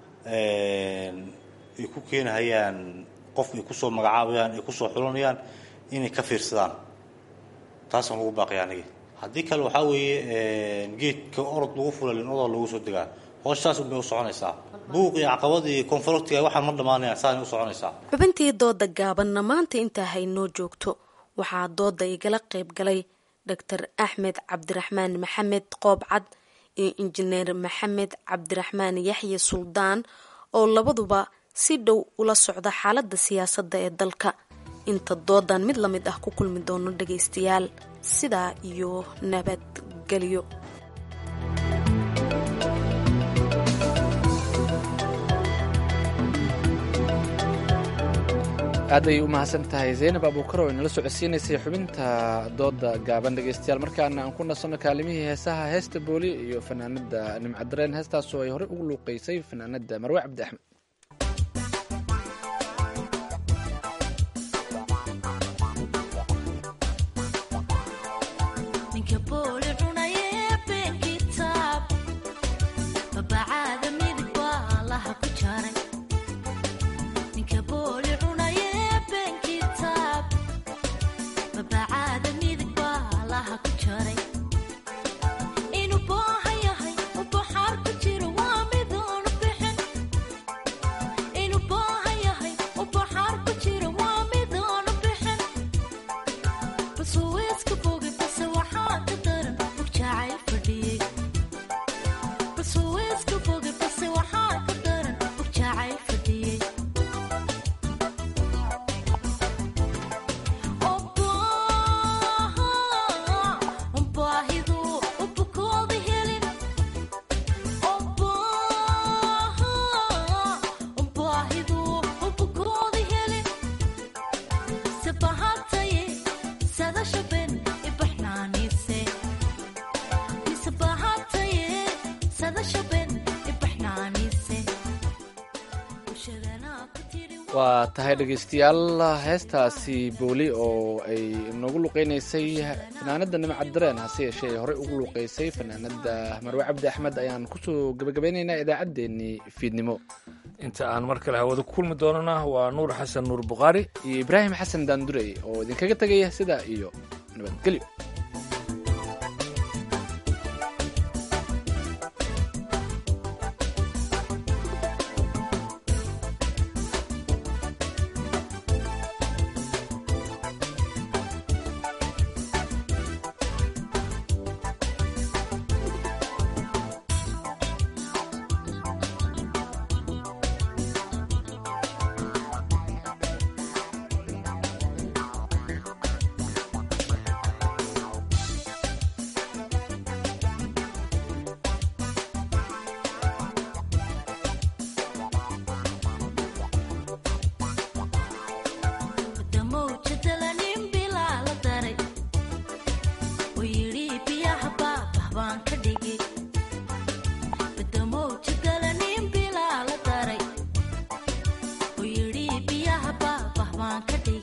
ay ku keenahayaan qof ay kusoo magacaabayaan, ay kusoo xulanayaan, inay ka fiirsadaan. taasaan ugu baaqaya aniga. haddii kale waxaa weeye geedka orod lagu fulalin odoo lagu soo degaa. hooshtaas unbay u soconaysaa. buuq iyo caqabad iyo konfliktiga waxaan ma dhammaanayaan, saanay u soconaysaa. xubintii dooda gaabanna maanta intaa haynoo joogto. waxaa dooda igala qayb galay Dr. Axmed Cabdiraxmaan Maxamed Qoobcad iyo injineer Maxamed Cabdiraxmaan Yaxye Suldaan oo labaduba si dhow ula socda xaaladda siyaasadda ee dalka. inta doodan mid la mid ah ku kulmi doono dhagaystayaal, sidaa iyo nabadgelyo. aad ay u mahadsan tahay Zaynab Abuukar oo inala socodsiinaysay xubinta dooda gaaban. dhagaystayaal, markaana aan ku nasanno kaalimihii heesaha heesta booli iyo fanaanada nimcadareen. heestaasoo ay horey ugu luuqaysay fanaanada Marwe Cabdi Axmed. waa tahay dhegaystayaal, heestaasi booli oo ay noogu luqeynaysay fanaanada nimcadareen, hase yeeshee horey ugu luqeysay fanaanada Marwe Cabdi Axmed, ayaan kusoo gabagabeynaynaa idaacaddeenii fiidnimo. inta aan mar kale hawada ku kulmi doonana waa Nuur Xasan Nuur Buqaari iyo Ibraahim Xasan Daandurey oo idinkaga tegaya sidaa iyo nabadgelyo. baan ka dhigay